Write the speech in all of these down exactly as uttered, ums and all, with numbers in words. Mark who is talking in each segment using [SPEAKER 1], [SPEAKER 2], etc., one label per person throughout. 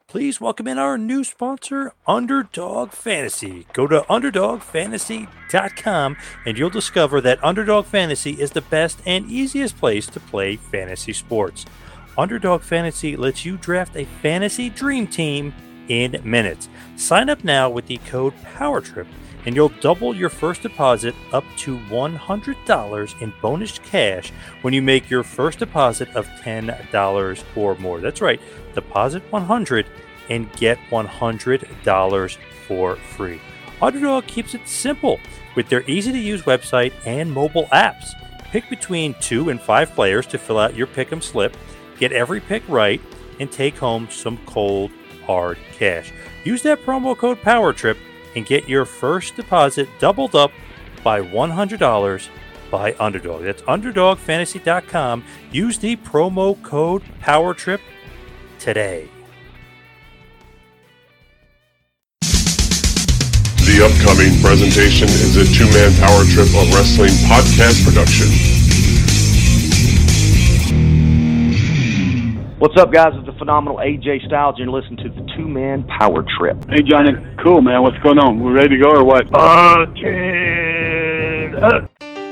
[SPEAKER 1] Please welcome in our new sponsor, Underdog Fantasy. Go to underdog fantasy dot com and you'll discover that Underdog Fantasy is the best and easiest place to play fantasy sports. Underdog Fantasy lets you draft a fantasy dream team in minutes. Sign up now with the code POWERTRIP and you'll double your first deposit up to one hundred dollars in bonus cash when you make your first deposit of ten dollars or more. That's right, deposit one hundred dollars and get one hundred dollars for free. Underdog keeps it simple with their easy-to-use website and mobile apps. Pick between two and five players to fill out your pick'em slip, get every pick right, and take home some cold, hard cash. Use that promo code POWERTRIP and get your first deposit doubled up by one hundred dollars by Underdog. That's underdog fantasy dot com. Use the promo code POWERTRIP today.
[SPEAKER 2] The upcoming presentation is a two-man power trip of wrestling podcast production.
[SPEAKER 3] What's up, guys? It's the phenomenal A J Styles, and you're listening to the two-man power trip.
[SPEAKER 4] Hey, Johnny. Cool, man. What's going on? We ready to go or what?
[SPEAKER 3] Uh, ten, uh.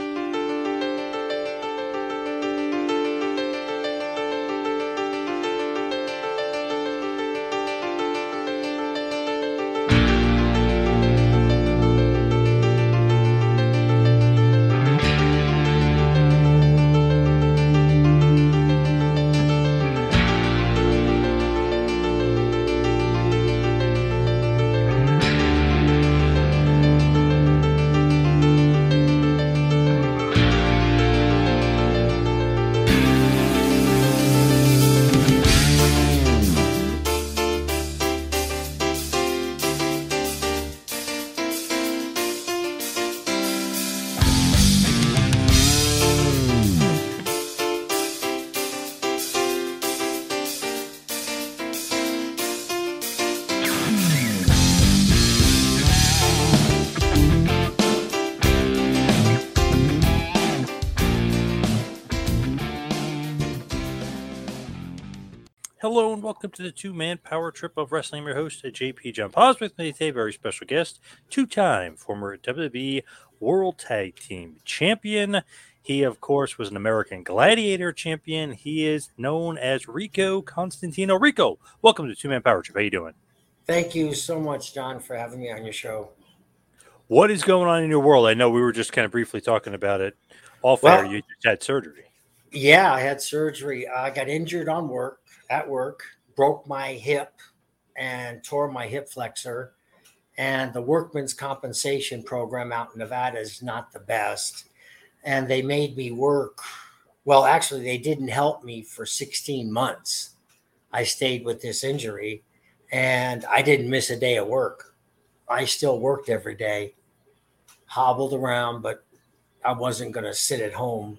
[SPEAKER 1] Hello and welcome to the two-man power trip of wrestling. I'm your host, J P John Paz. With me today, very special guest, two-time former W W E World Tag Team Champion. He, of course, was an American Gladiator Champion. He is known as Rico Constantino. Rico, welcome to two-man power trip. How you doing?
[SPEAKER 5] Thank you so much, John, for having me on your show.
[SPEAKER 1] What is going on in your world? I know we were just kind of briefly talking about it off air.
[SPEAKER 5] Well,
[SPEAKER 1] You just had surgery.
[SPEAKER 5] Yeah, I had surgery. I got injured on work. At work, broke my hip and tore my hip flexor. And the workman's compensation program out in Nevada is not the best. And they made me work. Well, actually, they didn't help me for sixteen months. I stayed with this injury and I didn't miss a day of work. I still worked every day, hobbled around, but I wasn't going to sit at home.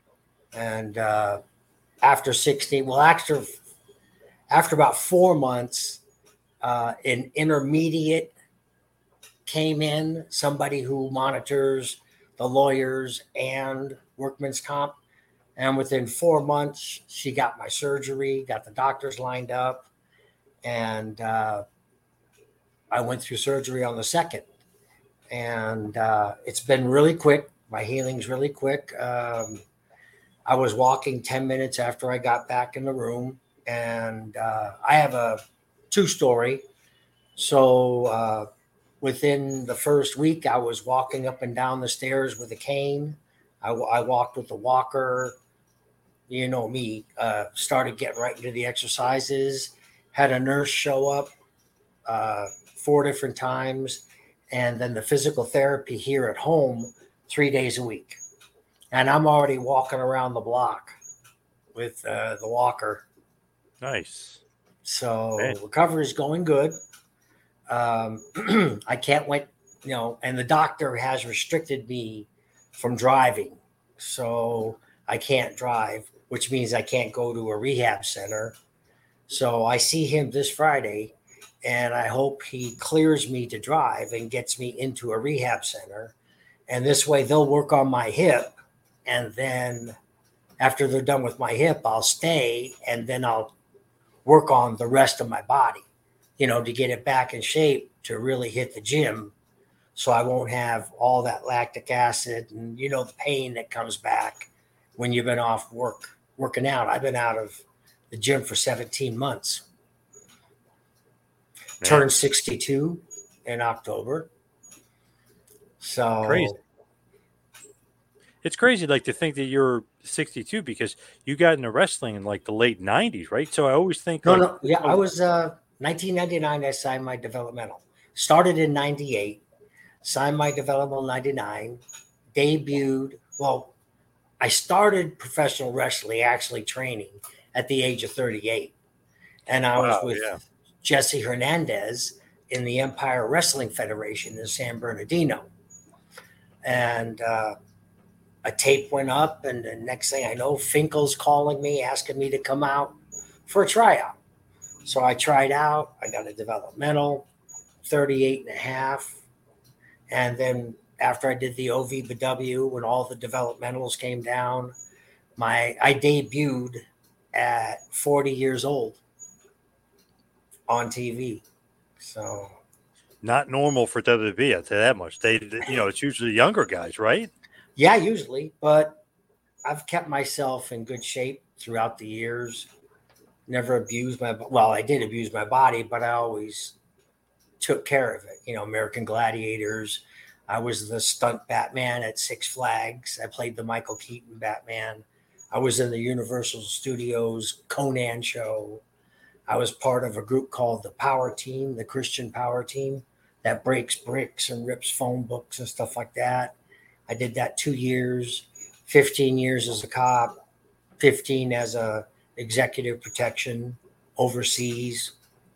[SPEAKER 5] And uh, after sixteen, well, after After about four months, uh, an intermediate came in, somebody who monitors the lawyers and workman's comp. And within four months, she got my surgery, got the doctors lined up. And uh, I went through surgery on the second. And uh, it's been really quick. My healing's really quick. Um, I was walking ten minutes after I got back in the room. And uh, I have a two-story. So uh, within the first week, I was walking up and down the stairs with a cane. I, I walked with a walker. You know me. Uh, started getting right into the exercises. Had a nurse show up uh, four different times. And then the physical therapy here at home three days a week. And I'm already walking around the block with uh, the walker.
[SPEAKER 1] Nice.
[SPEAKER 5] So
[SPEAKER 1] Okay.
[SPEAKER 5] recovery is going good. Um, I can't wait, you know, and the doctor has restricted me from driving. So I can't drive, which means I can't go to a rehab center. So I see him this Friday and I hope he clears me to drive and gets me into a rehab center. And this way they'll work on my hip. And then after they're done with my hip, I'll stay and then I'll work on the rest of my body. you know, to get it back in shape to really hit the gym. So I won't have all that lactic acid and, you know, the pain that comes back when you've been off work, working out. I've been out of the gym for seventeen months. Man. Turned sixty-two in October. So
[SPEAKER 1] crazy. It's crazy, like, to think that you're sixty-two because you got into wrestling in like the late nineties, right? So I always think,
[SPEAKER 5] no,
[SPEAKER 1] like,
[SPEAKER 5] no, yeah, oh, I was uh, nineteen ninety-nine. I signed my developmental. Started in ninety-eight. Signed my developmental ninety-nine. Debuted. Well, I started professional wrestling, actually training at the age of thirty-eight, and I was wow, with yeah. Jesse Hernandez in the Empire Wrestling Federation in San Bernardino, and. Uh, A tape went up, and the next thing I know, Finkel's calling me, asking me to come out for a tryout. So I tried out. I got a developmental, thirty-eight and a half. And then after I did the O V B W, when all the developmentals came down, my I debuted at forty years old on T V. So
[SPEAKER 1] not normal for W W E, I'd say that much. They, you know, it's usually younger guys, right?
[SPEAKER 5] Yeah, usually, but I've kept myself in good shape throughout the years. Never abused my, well, I did abuse my body, but I always took care of it. You know, American Gladiators. I was the stunt Batman at Six Flags. I played the Michael Keaton Batman. I was in the Universal Studios Conan show. I was part of a group called the Power Team, the Christian Power Team, that breaks bricks and rips phone books and stuff like that. I did that two years, fifteen years as a cop, fifteen as a executive protection overseas.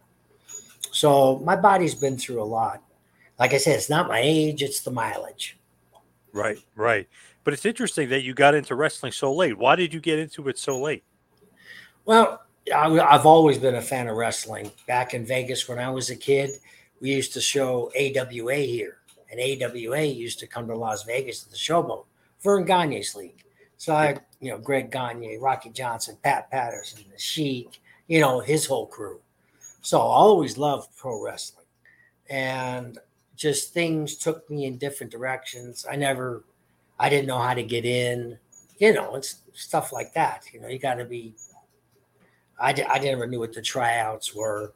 [SPEAKER 5] So my body's been through a lot. Like I said, it's not my age, it's the mileage.
[SPEAKER 1] Right, right. But it's interesting that you got into wrestling so late. Why did you get into it so late?
[SPEAKER 5] Well, I, I've always been a fan of wrestling. Back in Vegas when I was a kid, we used to show A W A here. And A W A used to come to Las Vegas to the Showboat, Vern Gagne's league. So I, you know, Greg Gagne, Rocky Johnson, Pat Patterson, the Sheik, you know, his whole crew. So I always loved pro wrestling. And just things took me in different directions. I never, I didn't know how to get in, you know, it's stuff like that. You know, you got to be, I, I never knew what the tryouts were.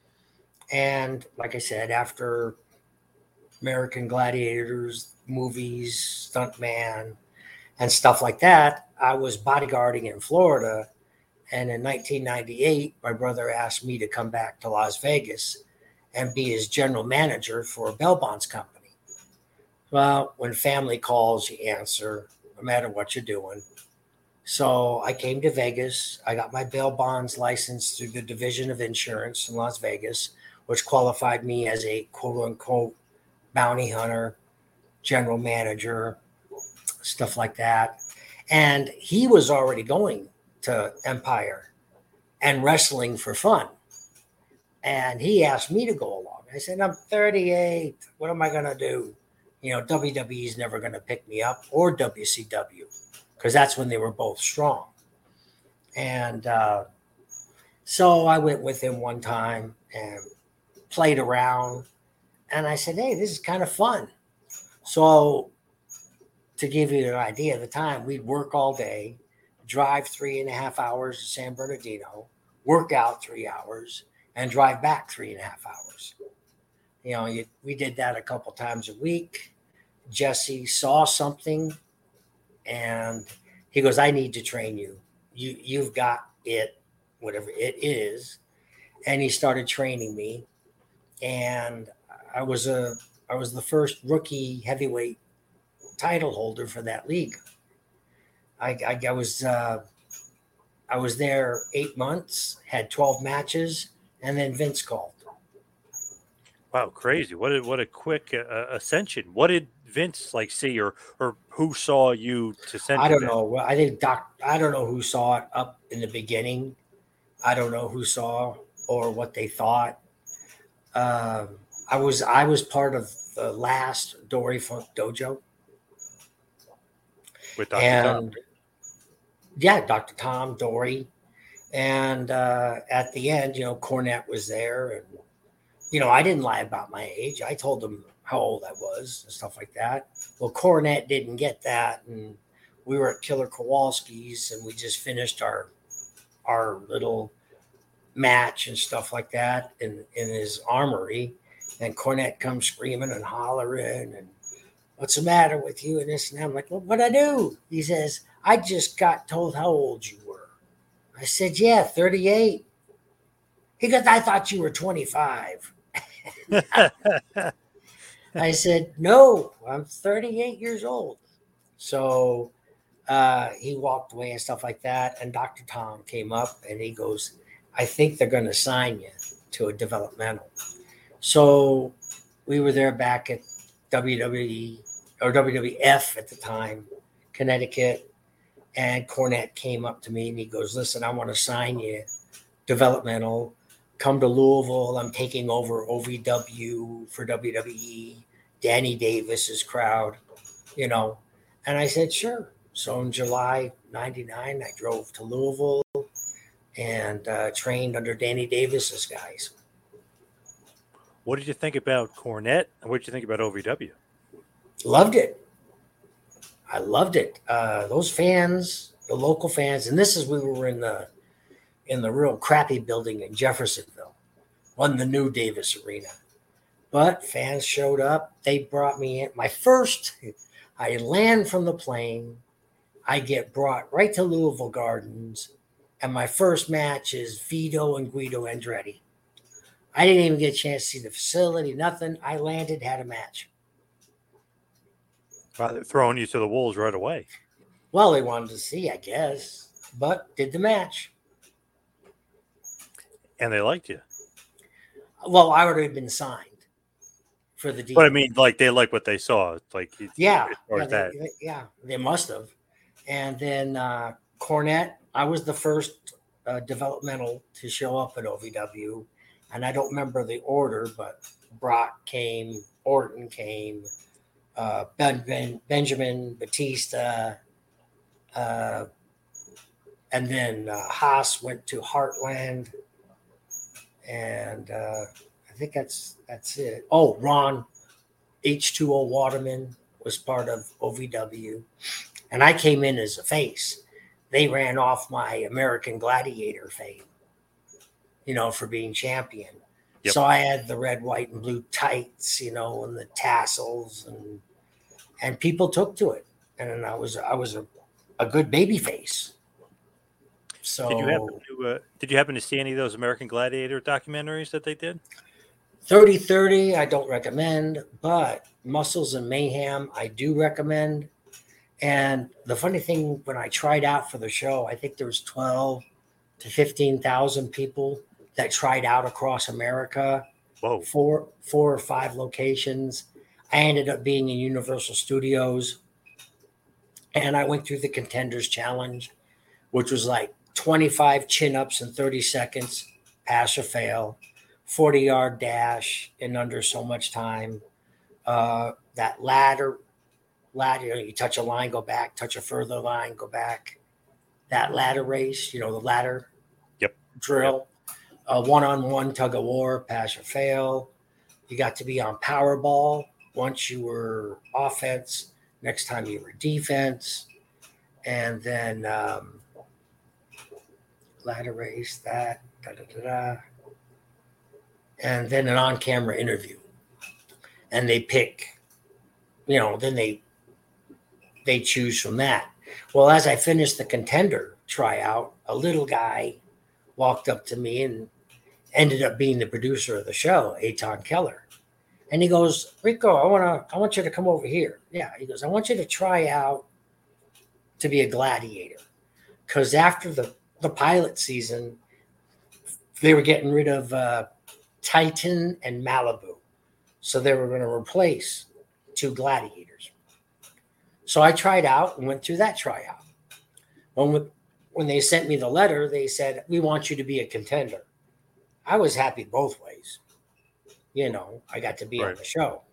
[SPEAKER 5] And like I said, after American Gladiators, movies, stuntman, and stuff like that, I was bodyguarding in Florida. And in nineteen ninety-eight, my brother asked me to come back to Las Vegas and be his general manager for a bail bonds company. Well, when family calls, you answer, no matter what you're doing. So I came to Vegas. I got my bail bonds license through the Division of Insurance in Las Vegas, which qualified me as a quote-unquote bounty hunter, general manager, stuff like that. And he was already going to Empire and wrestling for fun. And he asked me to go along. I said, I'm thirty-eight. What am I going to do? You know, W W E is never going to pick me up, or W C W, because that's when they were both strong. And uh, so I went with him one time and played around. And I said, hey, this is kind of fun. So to give you an idea of the time, we'd work all day, drive three and a half hours to San Bernardino, work out three hours, and drive back three and a half hours. You know, you, we did that a couple times a week. Jesse saw something, and he goes, I need to train you. You, you've got it, whatever it is. And he started training me. And I was a I was the first rookie heavyweight title holder for that league. I, I, I was uh, I was there eight months, had twelve matches, and then Vince called.
[SPEAKER 1] Wow, crazy! What a what a quick uh, ascension. What did Vince like see, or or who saw you to send?
[SPEAKER 5] I don't know. Well, I think Doc. I don't know who saw it up in the beginning. I don't know who saw or what they thought. Um, I was I was part of the last Dory Funk Dojo.
[SPEAKER 1] With Doctor
[SPEAKER 5] And,
[SPEAKER 1] Tom.
[SPEAKER 5] Yeah, Doctor Tom, Dory. And uh, at the end, you know, Cornette was there. And you know, I didn't lie about my age. I told them how old I was and stuff like that. Well, Cornette didn't get that, and we were at Killer Kowalski's, and we just finished our our little match and stuff like that in in his armory. And Cornette comes screaming and hollering, and what's the matter with you and this and that. I'm like, well, what'd I do? He says, I just got told how old you were. I said, yeah, thirty-eight. He goes, I thought you were twenty-five. I said, no, I'm thirty-eight years old. So uh, he walked away and stuff like that. And Doctor Tom came up and he goes, I think they're going to sign you to a developmental. So we were there back at W W E or W W F at the time, Connecticut. And Cornette came up to me and he goes, listen, I want to sign you developmental. Come to Louisville. I'm taking over O V W for W W E, Danny Davis's crowd, you know. And I said, sure. So in July ninety-nine, I drove to Louisville and uh, trained under Danny Davis's guys.
[SPEAKER 1] What did you think about Cornette? And what did you think about O V W?
[SPEAKER 5] Loved it. I loved it. Uh, those fans, the local fans, and this is we were in the in the real crappy building in Jeffersonville, on the new Davis Arena. But fans showed up. They brought me in. My first, I land from the plane. I get brought right to Louisville Gardens. And my first match is Vito and Guido Andretti. I didn't even get a chance to see the facility, nothing. I landed, had a match.
[SPEAKER 1] Well, they're throwing you to the wolves right away.
[SPEAKER 5] Well, they wanted to see, I guess, but did the match.
[SPEAKER 1] And they liked you.
[SPEAKER 5] Well, I would have been signed for the deal.
[SPEAKER 1] But I mean, like they like what they saw. Like
[SPEAKER 5] yeah,
[SPEAKER 1] as far
[SPEAKER 5] yeah,
[SPEAKER 1] as that.
[SPEAKER 5] they, yeah, they must have. And then uh, Cornette, I was the first uh, developmental to show up at O V W, and I don't remember the order, but Brock came, Orton came, uh, ben, ben, Benjamin, Batista, uh, and then uh, Haas went to Heartland. And uh, I think that's that's it. Oh, Ron H two O Waterman was part of O V W. And I came in as a face. They ran off my American Gladiator fame, you know, for being champion. Yep. So I had the red, white, and blue tights, you know, and the tassels, and and people took to it. And I was I was a, a good baby face. So
[SPEAKER 1] did you happen to uh, did you happen to see any of those American Gladiator documentaries that they did?
[SPEAKER 5] thirty thirty, I don't recommend, but Muscles and Mayhem, I do recommend. And the funny thing, when I tried out for the show, I think there was twelve to fifteen thousand people that tried out across America.
[SPEAKER 1] Whoa.
[SPEAKER 5] Four, four or five locations. I ended up being in Universal Studios, and I went through the Contenders Challenge, which was like twenty-five chin-ups in thirty seconds, pass or fail, forty-yard dash in under so much time. Uh, that ladder, ladder, you know, you touch a line, go back, touch a further line, go back. That ladder race, you know, the ladder
[SPEAKER 1] yep.
[SPEAKER 5] drill, yep. Uh, one-on-one tug of war, pass or fail. You got to be on Powerball once you were offense, next time you were defense. And then um, ladder race, that, da, da, da, da. And then an on-camera interview. And they pick, you know, then they they choose from that. Well, as I finished the Contender tryout, a little guy walked up to me and ended up being the producer of the show, Aton Keller. And he goes, Rico, I want to, I want you to come over here. Yeah. He goes, I want you to try out to be a gladiator. Because after the, the pilot season, they were getting rid of uh, Titan and Malibu. So they were going to replace two gladiators. So I tried out and went through that tryout. When, when they sent me the letter, they said, we want you to be a contender. I was happy both ways. You know, I got to be right on the show.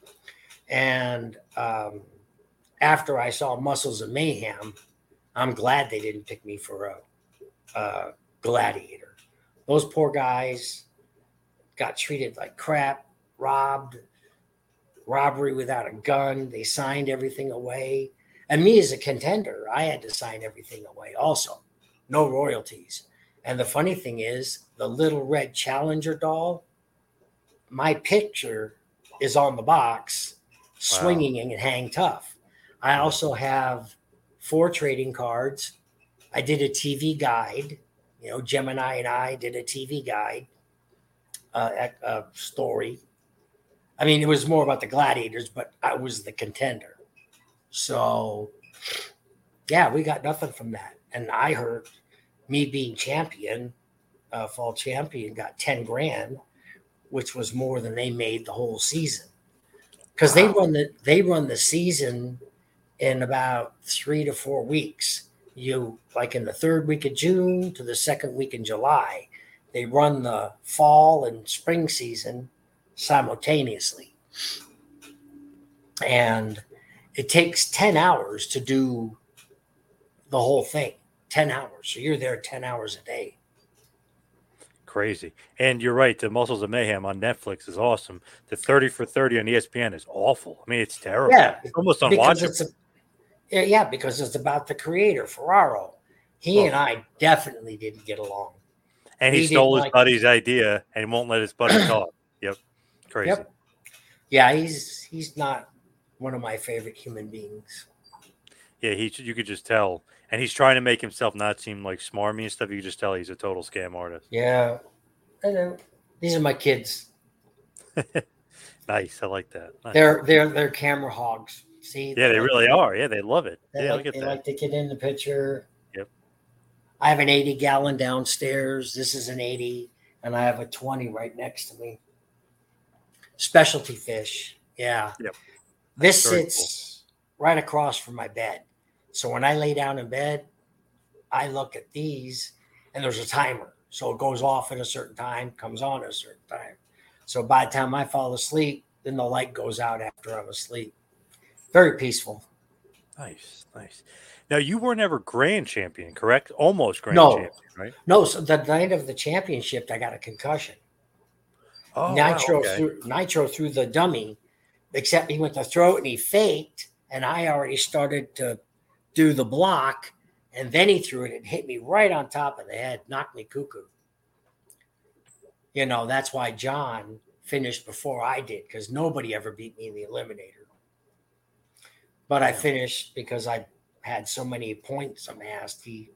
[SPEAKER 5] And um, after I saw Muscles and Mayhem, I'm glad they didn't pick me for a, a gladiator. Those poor guys, got treated like crap, robbed, robbery without a gun. They signed everything away. And me as a contender, I had to sign everything away also. No royalties. And the funny thing is, the little red Challenger doll, my picture is on the box, swinging and hang tough. I also have four trading cards. I did a T V guide. You know, Gemini and I did a T V guide, uh, a story. I mean, it was more about the gladiators, but I was the contender. So, yeah, we got nothing from that. And I heard me being champion, uh, fall champion, got ten grand, which was more than they made the whole season. Because they run the they run the season in about three to four weeks. You like in the third week of June to the second week in July. They run the fall and spring season simultaneously. And it takes ten hours to do the whole thing. ten hours. So you're there ten hours a day.
[SPEAKER 1] Crazy. And you're right. The Muscles of Mayhem on Netflix is awesome. The thirty for thirty on E S P N is awful. I mean, it's terrible.
[SPEAKER 5] Yeah.
[SPEAKER 1] It's almost
[SPEAKER 5] because
[SPEAKER 1] unwatchable.
[SPEAKER 5] it's a, yeah, yeah, because it's about the creator, Ferraro. He
[SPEAKER 1] Oh.
[SPEAKER 5] and I definitely didn't get along.
[SPEAKER 1] And he
[SPEAKER 5] he
[SPEAKER 1] stole
[SPEAKER 5] didn't
[SPEAKER 1] his
[SPEAKER 5] like-
[SPEAKER 1] buddy's idea and won't let his buddy talk. Yep. Crazy.
[SPEAKER 5] Yep. Yeah, he's he's not one of my favorite human beings.
[SPEAKER 1] Yeah, he you could just tell. And he's trying to make himself not seem like smarmy and stuff. You could just tell he's a total scam artist.
[SPEAKER 5] Yeah. I know. These are my kids.
[SPEAKER 1] Nice. I like that. Nice.
[SPEAKER 5] They're they're they're camera hogs. See?
[SPEAKER 1] Yeah, they
[SPEAKER 5] like-
[SPEAKER 1] really are. Yeah, they love it.
[SPEAKER 5] They,
[SPEAKER 1] Yeah,
[SPEAKER 5] like,
[SPEAKER 1] look at
[SPEAKER 5] they
[SPEAKER 1] that.
[SPEAKER 5] like to get in the picture.
[SPEAKER 1] Yep.
[SPEAKER 5] I have an eighty gallon downstairs. This is an eighty, and I have a twenty right next to me. Specialty fish. Yeah.
[SPEAKER 1] Yep.
[SPEAKER 5] This
[SPEAKER 1] very
[SPEAKER 5] sits right across from my bed. So when I lay down in bed, I look at these, and there's a timer. So it goes off at a certain time, comes on at a certain time. So by the time I fall asleep, then the light goes out after I'm asleep. Very peaceful.
[SPEAKER 1] Nice, nice. Now you were never grand champion, correct? Almost grand
[SPEAKER 5] No.
[SPEAKER 1] champion, right?
[SPEAKER 5] No, so the night of the championship, I got a concussion.
[SPEAKER 1] Oh,
[SPEAKER 5] Nitro
[SPEAKER 1] wow, okay.
[SPEAKER 5] threw Nitro threw the dummy, except he went to throw it and he faked, and I already started to do the block, and then he threw it and hit me right on top of the head, knocked me cuckoo. You know, that's why John finished before I did, because nobody ever beat me in the Eliminator. But I finished because I had so many points amassed. He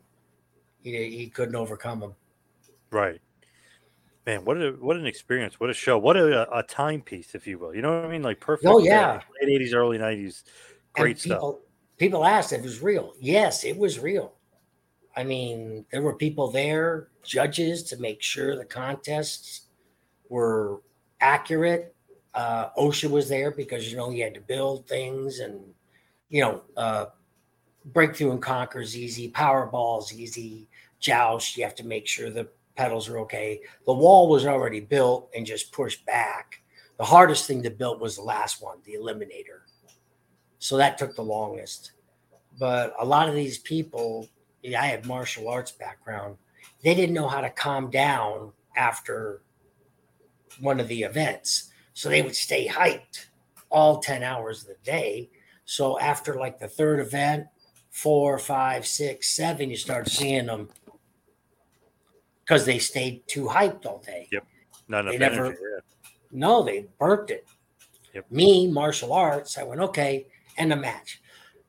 [SPEAKER 5] he he couldn't overcome them.
[SPEAKER 1] Right. Man, what a what an experience! What a show! What a, a timepiece, if you will. You know what I mean? Like perfect.
[SPEAKER 5] Oh,
[SPEAKER 1] uh,
[SPEAKER 5] yeah.
[SPEAKER 1] late eighties, early nineties. Great
[SPEAKER 5] And
[SPEAKER 1] stuff.
[SPEAKER 5] people, People asked if it was real. Yes, it was real. I mean, there were people there, judges, to make sure the contests were accurate. Uh, OSHA was there because, you know, you had to build things, and, you know, uh, breakthrough and conquer is easy. Powerball is easy. Joust, you have to make sure the pedals are okay. The wall was already built and just pushed back. The hardest thing to build was the last one, the Eliminator. So that took the longest. But a lot of these people, yeah, I had martial arts background. They didn't know how to calm down after one of the events. So they would stay hyped all ten hours of the day. So after like the third event, four, five, six, seven, you start seeing them because they stayed too hyped all day.
[SPEAKER 1] Yep. Not enough
[SPEAKER 5] They never-
[SPEAKER 1] energy. Yeah.
[SPEAKER 5] No, they burnt it.
[SPEAKER 1] Yep.
[SPEAKER 5] Me, martial arts, I went, okay, end the match.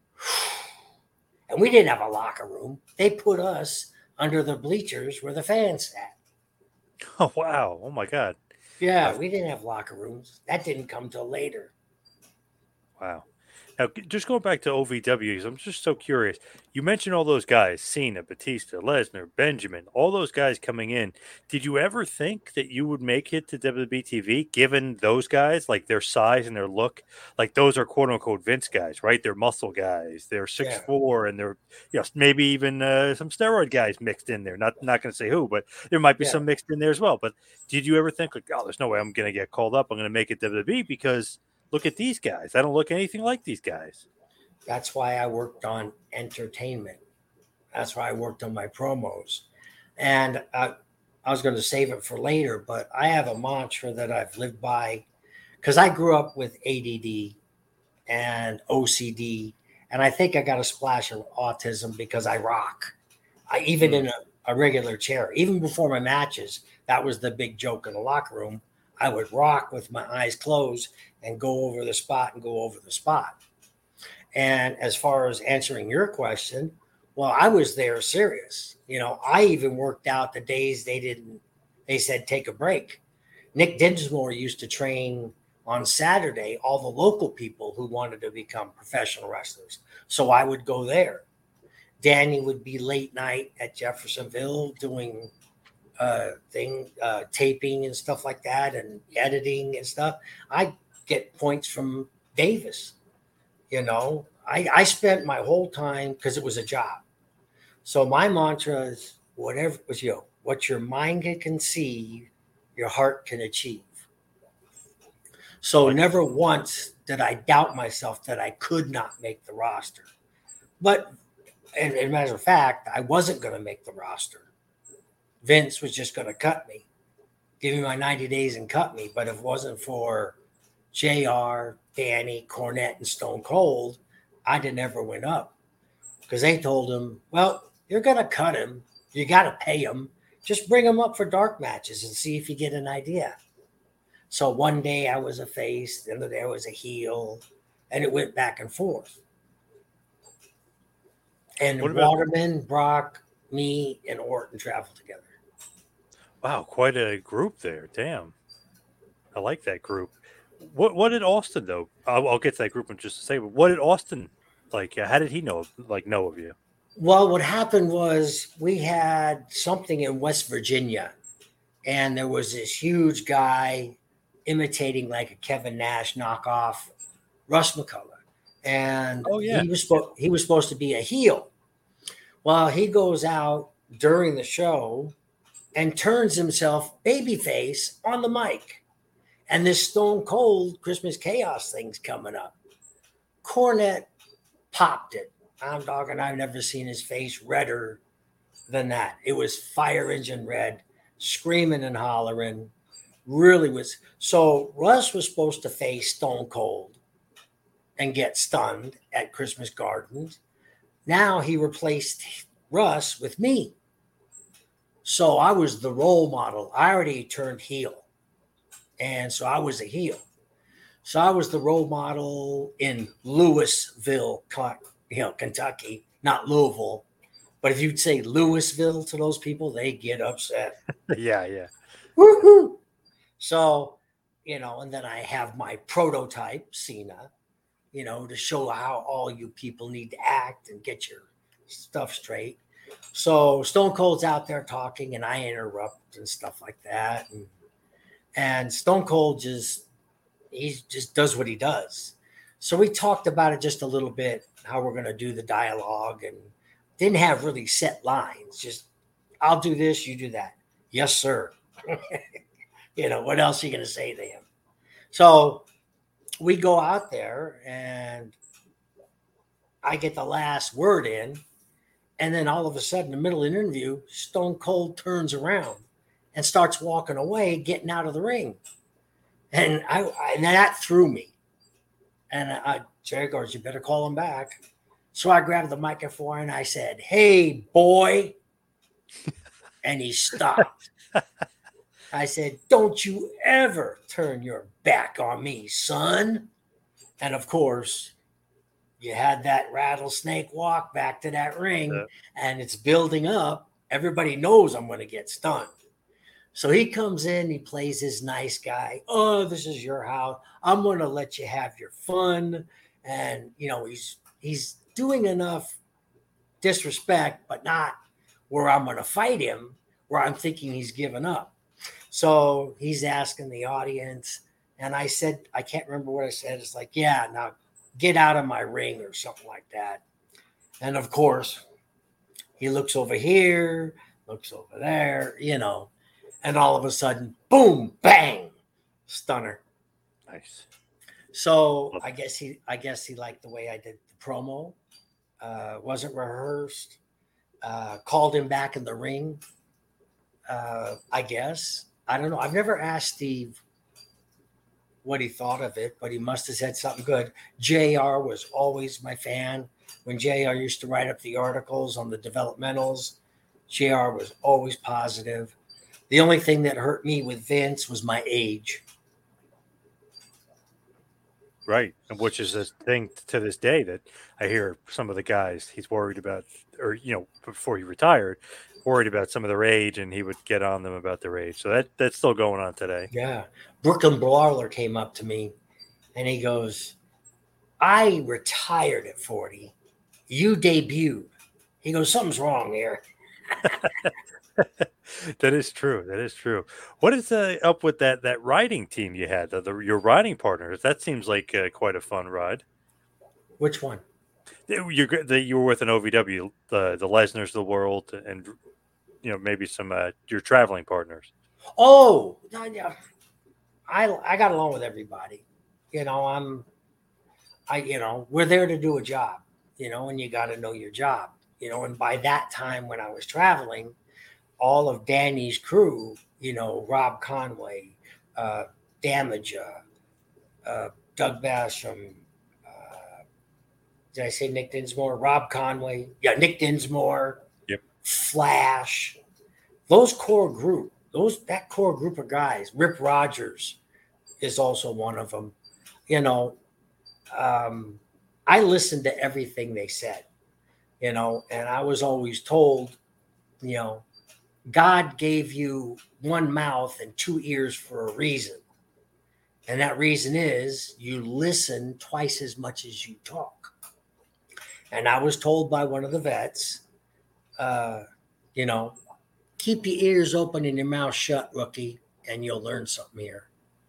[SPEAKER 5] And we didn't have a locker room. They put us under the bleachers where the fans sat.
[SPEAKER 1] Oh wow! Oh my God!
[SPEAKER 5] Yeah, we didn't have locker rooms. That didn't come till later.
[SPEAKER 1] Wow. Now, g- just going back to O V W, 'cause I'm just so curious. You mentioned all those guys: Cena, Batista, Lesnar, Benjamin, all those guys coming in. Did you ever think that you would make it to W W E T V, given those guys, like their size and their look? Like those are quote unquote Vince guys, right? They're muscle guys. They're six
[SPEAKER 5] Yeah.
[SPEAKER 1] four, and they're yes, maybe even uh, some steroid guys mixed in there. Not not going to say who, but there might be
[SPEAKER 5] Yeah.
[SPEAKER 1] some mixed in there as well. But did you ever think like, oh, there's no way I'm going to get called up. I'm going to make it to W W E because look at these guys. I don't look anything like these guys.
[SPEAKER 5] That's why I worked on entertainment. That's why I worked on my promos. And uh, I was going to save it for later, but I have a mantra that I've lived by because I grew up with A D D and O C D, and I think I got a splash of autism because I rock. I even in a, a regular chair, even before my matches, that was the big joke in the locker room. I would rock with my eyes closed and go over the spot and go over the spot. And as far as answering your question, well, I was there serious. You know, I even worked out the days they didn't, they said, take a break. Nick Dinsmore used to train on Saturday, all the local people who wanted to become professional wrestlers. So I would go there. Danny would be late night at Jeffersonville doing uh, thing, uh, taping and stuff like that and editing and stuff. I get points from Davis. You know, I, I spent my whole time because it was a job. So my mantra is whatever was, you know, what your mind can conceive, your heart can achieve. So never once did I doubt myself that I could not make the roster. But, and, and as a matter of fact, I wasn't going to make the roster. Vince was just going to cut me, give me my ninety days and cut me. But if it wasn't for J R, Danny, Cornette, and Stone Cold, I'd have never went up. Because they told him, well, you're going to cut him. You got to pay him. Just bring him up for dark matches and see if you get an idea. So one day I was a face, the other day I was a heel, and it went back and forth. And
[SPEAKER 1] What about-
[SPEAKER 5] Waterman, Brock, me, and Orton traveled together.
[SPEAKER 1] Wow, quite a group there. Damn. I like that group. What what did Austin though? I'll, I'll get to that group in just a second. But what did Austin like? Uh, how did he know like know of you?
[SPEAKER 5] Well, what happened was we had something in West Virginia, and there was this huge guy imitating like a Kevin Nash knockoff, Russ McCullough, and
[SPEAKER 1] Oh, yeah.
[SPEAKER 5] he was spo- he was supposed to be a heel. Well, he goes out during the show and turns himself babyface on the mic, and this Stone Cold Christmas Chaos thing's coming up. Cornette popped it. I'm talking, I've never seen his face redder than that. It was fire engine red, screaming and hollering. Really was. So Russ was supposed to face Stone Cold and get stunned at Christmas Gardens. Now he replaced Russ with me. So I was the role model. I already turned heel. And so I was a heel. So I was the role model in Louisville, you know, Kentucky, not Louisville. But if you'd say Louisville to those people, they get upset.
[SPEAKER 1] yeah, yeah.
[SPEAKER 5] Woohoo! So, you know, and then I have my prototype, Cena, you know, to show how all you people need to act and get your stuff straight. So Stone Cold's out there talking and I interrupt and stuff like that. And, and Stone Cold just, he just does what he does. So we talked about it just a little bit, how we're going to do the dialogue, and didn't have really set lines. Just, I'll do this, you do that. Yes, sir. You know, what else are you going to say to him? So we go out there and I get the last word in. And then all of a sudden, in the middle of an interview, Stone Cold turns around and starts walking away, getting out of the ring. And I, I and that threw me. And I, Jerry goes, you better call him back. So I grabbed the microphone and I said, hey, boy. And he stopped. I said, don't you ever turn your back on me, son. And of course, you had that rattlesnake walk back to that ring, yeah. And it's building up. Everybody knows I'm going to get stunned. So he comes in, he plays his nice guy. Oh, this is your house. I'm going to let you have your fun. And, you know, he's he's doing enough disrespect, but not where I'm going to fight him, where I'm thinking he's given up. So he's asking the audience. And I said, I can't remember what I said. It's like, yeah, now get out of my ring or something like that. And of course, he looks over here, looks over there, you know, and all of a sudden, boom, bang, stunner.
[SPEAKER 1] Nice.
[SPEAKER 5] So I guess he, I guess he liked the way I did the promo. Uh, wasn't rehearsed. Uh, called him back in the ring. uh, I guess. I don't know. I've never asked Steve what he thought of it, but he must have said something good. J R was always my fan. When J R used to write up the articles on the developmentals, J R was always positive. The only thing that hurt me with Vince was my age.
[SPEAKER 1] Right. And which is a thing to this day that I hear some of the guys he's worried about, or, you know, before he retired, worried about some of their age, and he would get on them about their age. So that that's still going on today.
[SPEAKER 5] Yeah. Brooklyn Brawler came up to me and he goes, I retired at forty. You debuted. He goes, something's wrong here.
[SPEAKER 1] That is true. That is true. What is uh, up with that that riding team you had? The, the, your riding partners. That seems like uh, quite a fun ride.
[SPEAKER 5] Which one?
[SPEAKER 1] You that you were with an O V W, the the Lesners of the world, and you know maybe some uh, your traveling partners.
[SPEAKER 5] Oh, yeah. I I got along with everybody. You know, I'm, I you know, we're there to do a job. You know, and you got to know your job. You know, and by that time when I was traveling, all of Danny's crew, you know, Rob Conway, uh, Damager, uh, Doug Basham, uh, did I say Nick Dinsmore? Rob Conway, yeah, Nick Dinsmore,
[SPEAKER 1] yep,
[SPEAKER 5] Flash, those core group, those that core group of guys. Rip Rogers is also one of them. You know, um, I listened to everything they said. You know, and I was always told, you know, God gave you one mouth and two ears for a reason. And that reason is you listen twice as much as you talk. And I was told by one of the vets, uh, you know, keep your ears open and your mouth shut, rookie, and you'll learn something here.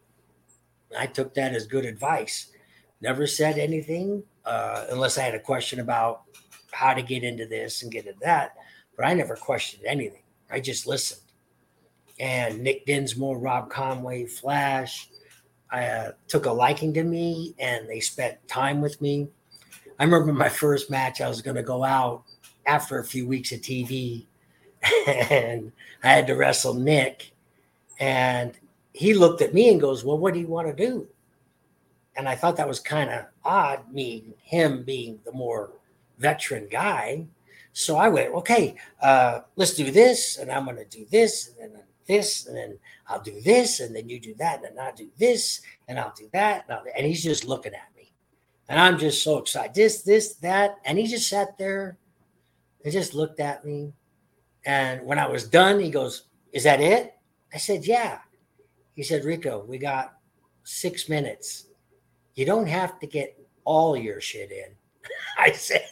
[SPEAKER 5] I took that as good advice. Never said anything uh, unless I had a question about how to get into this and get into that. But I never questioned anything. I just listened. And Nick Dinsmore, Rob Conway, Flash, I uh, took a liking to me, and they spent time with me. I remember my first match, I was going to go out after a few weeks of T V, and I had to wrestle Nick. And he looked at me and goes, well, what do you want to do? And I thought that was kind of odd, me, him being the more veteran guy. So I went, okay, uh, let's do this. And I'm going to do this and then this, and then I'll do this. And then you do that. And then I'll do this and I'll do that. And, I'll, and he's just looking at me. And I'm just so excited. This, this, that. And he just sat there and just looked at me. And when I was done, he goes, is that it? I said, yeah. He said, Rico, we got six minutes. You don't have to get all your shit in. I said,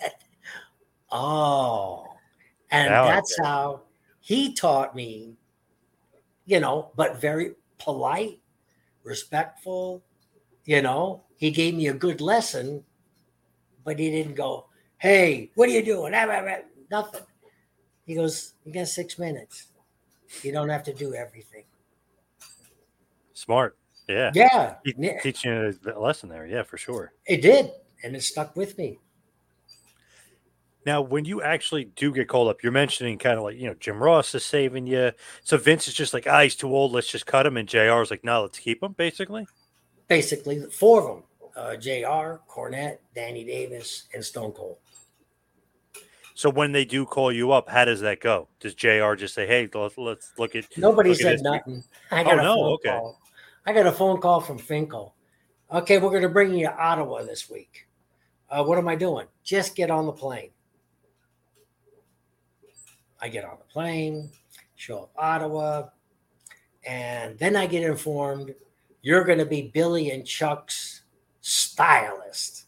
[SPEAKER 5] oh. And
[SPEAKER 1] Now
[SPEAKER 5] that's how he taught me, you know, but very polite, respectful, you know. He gave me a good lesson, but he didn't go, hey, what are you doing? Nothing. He goes, you got six minutes. You don't have to do everything.
[SPEAKER 1] Smart. Yeah.
[SPEAKER 5] Yeah.
[SPEAKER 1] He, teaching you a lesson there. Yeah, for sure.
[SPEAKER 5] It did. And it stuck with me.
[SPEAKER 1] Now, when you actually do get called up, you're mentioning kind of like, you know, Jim Ross is saving you. So Vince is just like, ah, he's too old. Let's just cut him. And J R is like, no, let's keep him, basically.
[SPEAKER 5] Basically, four of them. Uh, J R, Cornette, Danny Davis, and Stone Cold.
[SPEAKER 1] So when they do call you up, how does that go? Does J R just say, hey, let's, let's look at
[SPEAKER 5] Nobody
[SPEAKER 1] look
[SPEAKER 5] said
[SPEAKER 1] at
[SPEAKER 5] nothing. I got
[SPEAKER 1] oh,
[SPEAKER 5] a
[SPEAKER 1] no.
[SPEAKER 5] phone
[SPEAKER 1] Okay.
[SPEAKER 5] call. I got a phone call from Finkel. Okay, we're going to bring you to Ottawa this week. Uh, what am I doing? Just get on the plane. I get on the plane, show up Ottawa, and then I get informed you're going to be Billy and Chuck's stylist.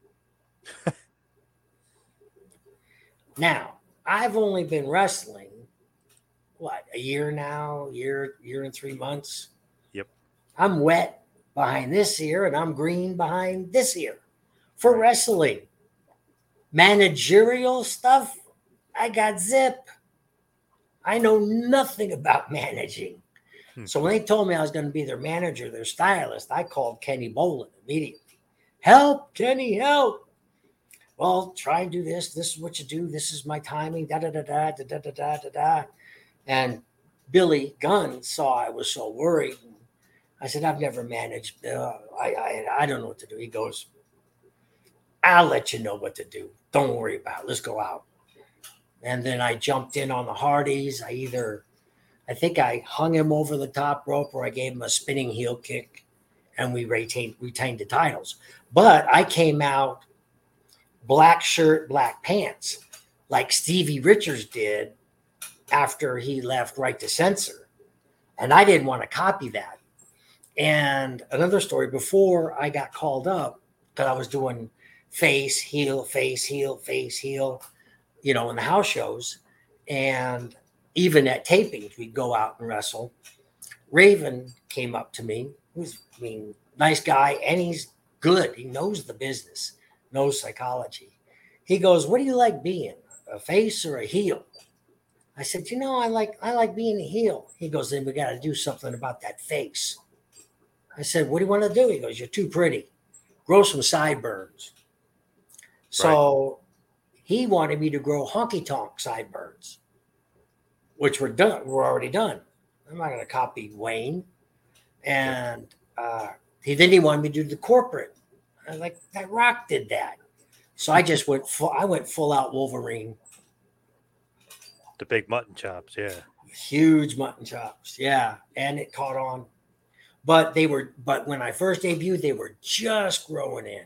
[SPEAKER 5] Now, I've only been wrestling, what, a year now, year, year and three months.
[SPEAKER 1] Yep. I'm
[SPEAKER 5] wet behind this ear and I'm green behind this ear for wrestling. Managerial stuff, I got zip. I know nothing about managing. Hmm. So when they told me I was going to be their manager, their stylist, I called Kenny Bolin immediately. Help, Kenny, help. Well, try and do this. This is what you do. This is my timing. Da da da da da da da da da. And Billy Gunn saw I was so worried. I said, I've never managed. Uh, I, I I don't know what to do. He goes, I'll let you know what to do. Don't worry about it. Let's go out. And then I jumped in on the Hardys. I either, I think I hung him over the top rope or I gave him a spinning heel kick and we retained, retained the titles. But I came out black shirt, black pants, like Stevie Richards did after he left Right to Censor. And I didn't want to copy that. And another story, before I got called up, because I was doing face, heel, face, heel, face, heel, you know, in the house shows. And even at tapings, we'd go out and wrestle. Raven came up to me. He's, I mean, nice guy, and he's good. He knows the business, knows psychology. He goes, what do you like being, a face or a heel? I said, you know, I like I like being a heel. He goes, then we got to do something about that face. I said, what do you want to do? He goes, you're too pretty. Grow some sideburns. So right. He wanted me to grow honky tonk sideburns, which were done, were already done. I'm not going to copy Wayne. And uh, he then he wanted me to do the corporate. I was like, that Rock did that. So I just went full, I went full out Wolverine.
[SPEAKER 1] The big mutton chops, yeah.
[SPEAKER 5] Huge mutton chops, yeah. And it caught on. But they were, but when I first debuted, they were just growing in.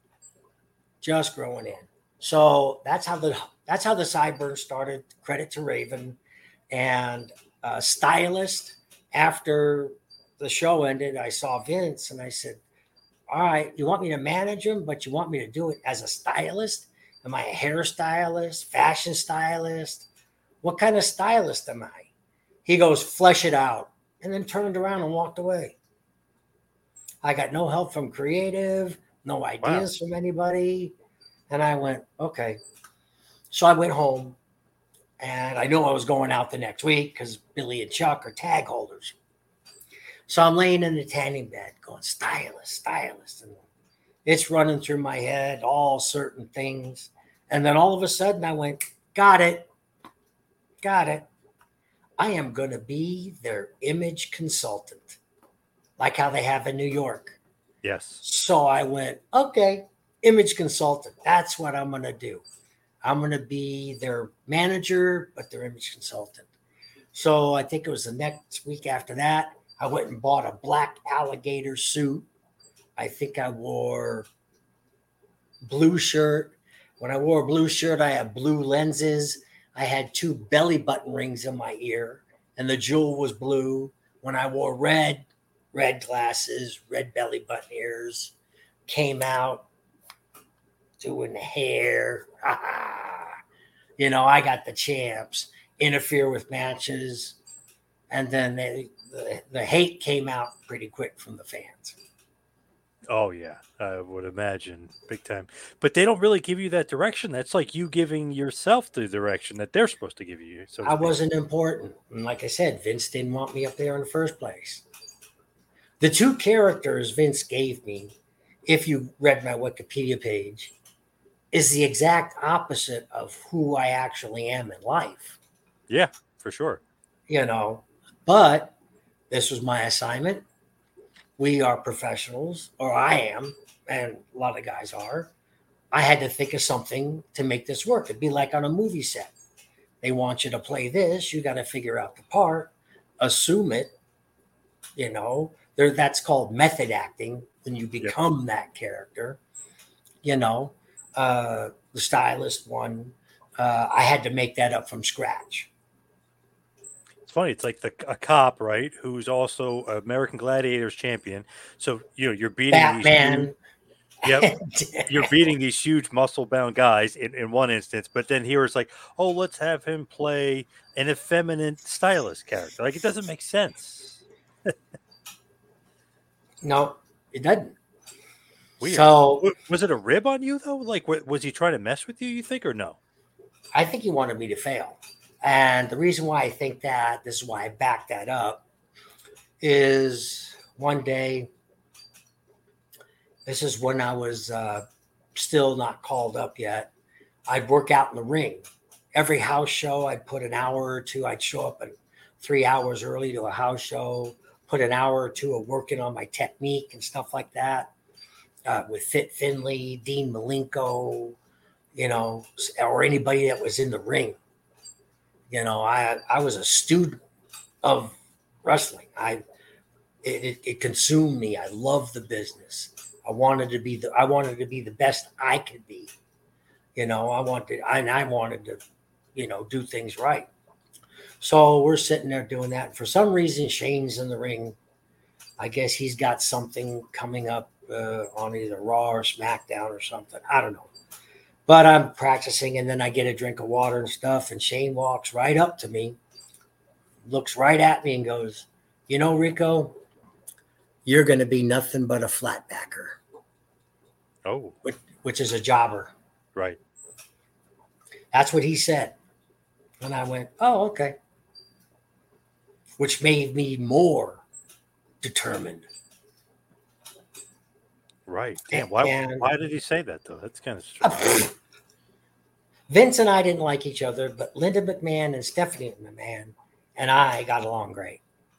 [SPEAKER 5] Just growing in. So that's how the that's how the sideburns started. Credit to Raven. And uh, stylist, after the show ended, I saw Vince and I said, all right, you want me to manage him, but you want me to do it as a stylist? Am I a hairstylist, fashion stylist? What kind of stylist am I? He goes, flesh it out, and then turned around and walked away. I got no help from creative, no ideas wow. from anybody. And I went, okay. So I went home, and I knew I was going out the next week because Billy and Chuck are tag holders. So I'm laying in the tanning bed going, stylist, stylist. And it's running through my head, all certain things. And then all of a sudden I went, got it. Got it. I am going to be their image consultant, like how they have in New York.
[SPEAKER 1] Yes.
[SPEAKER 5] So I went, okay, image consultant. That's what I'm going to do. I'm going to be their manager, but their image consultant. So I think it was the next week after that, I went and bought a black alligator suit. I think I wore blue shirt. When I wore a blue shirt, I had blue lenses. I had two belly button rings in my ear, and the jewel was blue. When I wore red, red glasses, red belly button ears, came out doing the hair. You know, I got the champs, interfere with matches. And then they, the, the hate came out pretty quick from the fans.
[SPEAKER 1] Oh, yeah, I would imagine big time. But they don't really give you that direction. That's like you giving yourself the direction that they're supposed to give you. So
[SPEAKER 5] I wasn't important. And like I said, Vince didn't want me up there in the first place. The two characters Vince gave me, if you read my Wikipedia page, is the exact opposite of who I actually am in life.
[SPEAKER 1] Yeah, for sure.
[SPEAKER 5] You know, but this was my assignment. We are professionals, or I am, and a lot of guys are. I had to think of something to make this work. It'd be like on a movie set. They want you to play this. You got to figure out the part, assume it. You know, there. That's called method acting. When you become yep. that character. You know, uh, the stylist one. Uh, I had to make that up from scratch.
[SPEAKER 1] Funny, it's like the a cop, right, who's also American Gladiators champion. So you know you're beating
[SPEAKER 5] Batman.
[SPEAKER 1] These huge, yep, you're beating these huge muscle-bound guys in, in one instance, but then here it's like, oh, let's have him play an effeminate stylist character. Like it doesn't make sense.
[SPEAKER 5] No, it doesn't.
[SPEAKER 1] Weird.
[SPEAKER 5] So
[SPEAKER 1] was it a rib on you though? Like, was he trying to mess with you? You think or no?
[SPEAKER 5] I think he wanted me to fail. And the reason why I think that, this is why I backed that up, is one day, this is when I was uh, still not called up yet, I'd work out in the ring. Every house show, I'd put an hour or two, I'd show up and three hours early to a house show, put an hour or two of working on my technique and stuff like that uh, with Fit Finley, Dean Malenko, you know, or anybody that was in the ring. You know, I I was a student of wrestling. I it, it, it consumed me. I loved the business. I wanted to be the I wanted to be the best I could be. You know, I wanted I, and I wanted to, you know, do things right. So we're sitting there doing that. And for some reason, Shane's in the ring. I guess he's got something coming up uh, on either Raw or SmackDown or something. I don't know. But I'm practicing, and then I get a drink of water and stuff, and Shane walks right up to me, looks right at me and goes, you know, Rico, you're going to be nothing but a flatbacker.
[SPEAKER 1] Oh.
[SPEAKER 5] Which, which is a jobber.
[SPEAKER 1] Right.
[SPEAKER 5] That's what he said. And I went, oh, okay. Which made me more determined.
[SPEAKER 1] Right. Damn. Why,
[SPEAKER 5] and,
[SPEAKER 1] why did he say that, though? That's kind of strange.
[SPEAKER 5] Vince and I didn't like each other, but Linda McMahon and Stephanie McMahon and I got along great.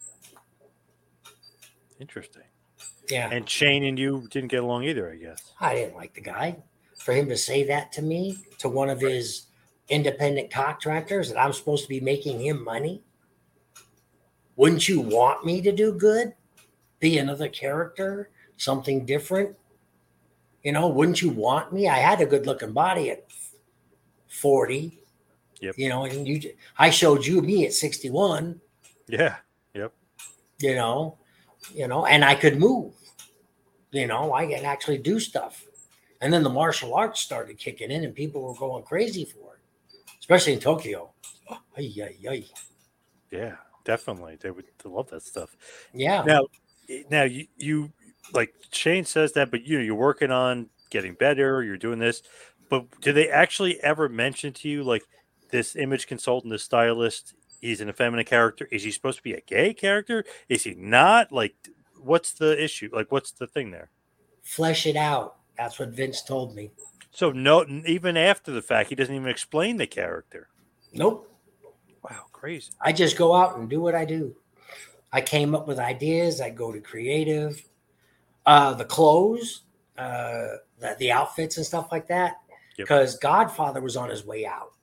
[SPEAKER 1] Interesting.
[SPEAKER 5] Yeah.
[SPEAKER 1] And Shane and you didn't get along either, I guess.
[SPEAKER 5] I didn't like the guy. For him to say that to me, to one of his independent contractors, that I'm supposed to be making him money. Wouldn't you want me to do good? Be another character? Something different? You know, wouldn't you want me? I had a good looking body at forty.
[SPEAKER 1] Yep.
[SPEAKER 5] You know, and you I showed you me at sixty-one.
[SPEAKER 1] Yeah. Yep.
[SPEAKER 5] You know, you know, and I could move. You know, I can actually do stuff. And then the martial arts started kicking in and people were going crazy for it, especially in Tokyo. Oh, ay, ay, ay.
[SPEAKER 1] Yeah, definitely. They would love that stuff.
[SPEAKER 5] Yeah.
[SPEAKER 1] Now, now you, you like Shane says that, but you know, you're working on getting better. You're doing this, but do they actually ever mention to you like this image consultant, this stylist? He's an effeminate character. Is he supposed to be a gay character? Is he not? Like, what's the issue? Like, what's the thing there?
[SPEAKER 5] Flesh it out. That's what Vince told me.
[SPEAKER 1] So no, even after the fact, he doesn't even explain the character.
[SPEAKER 5] Nope.
[SPEAKER 1] Wow, crazy.
[SPEAKER 5] I just go out and do what I do. I came up with ideas. I go to creative. Uh, the clothes, uh, the, the outfits and stuff like that. Because yep. Godfather was on his way out.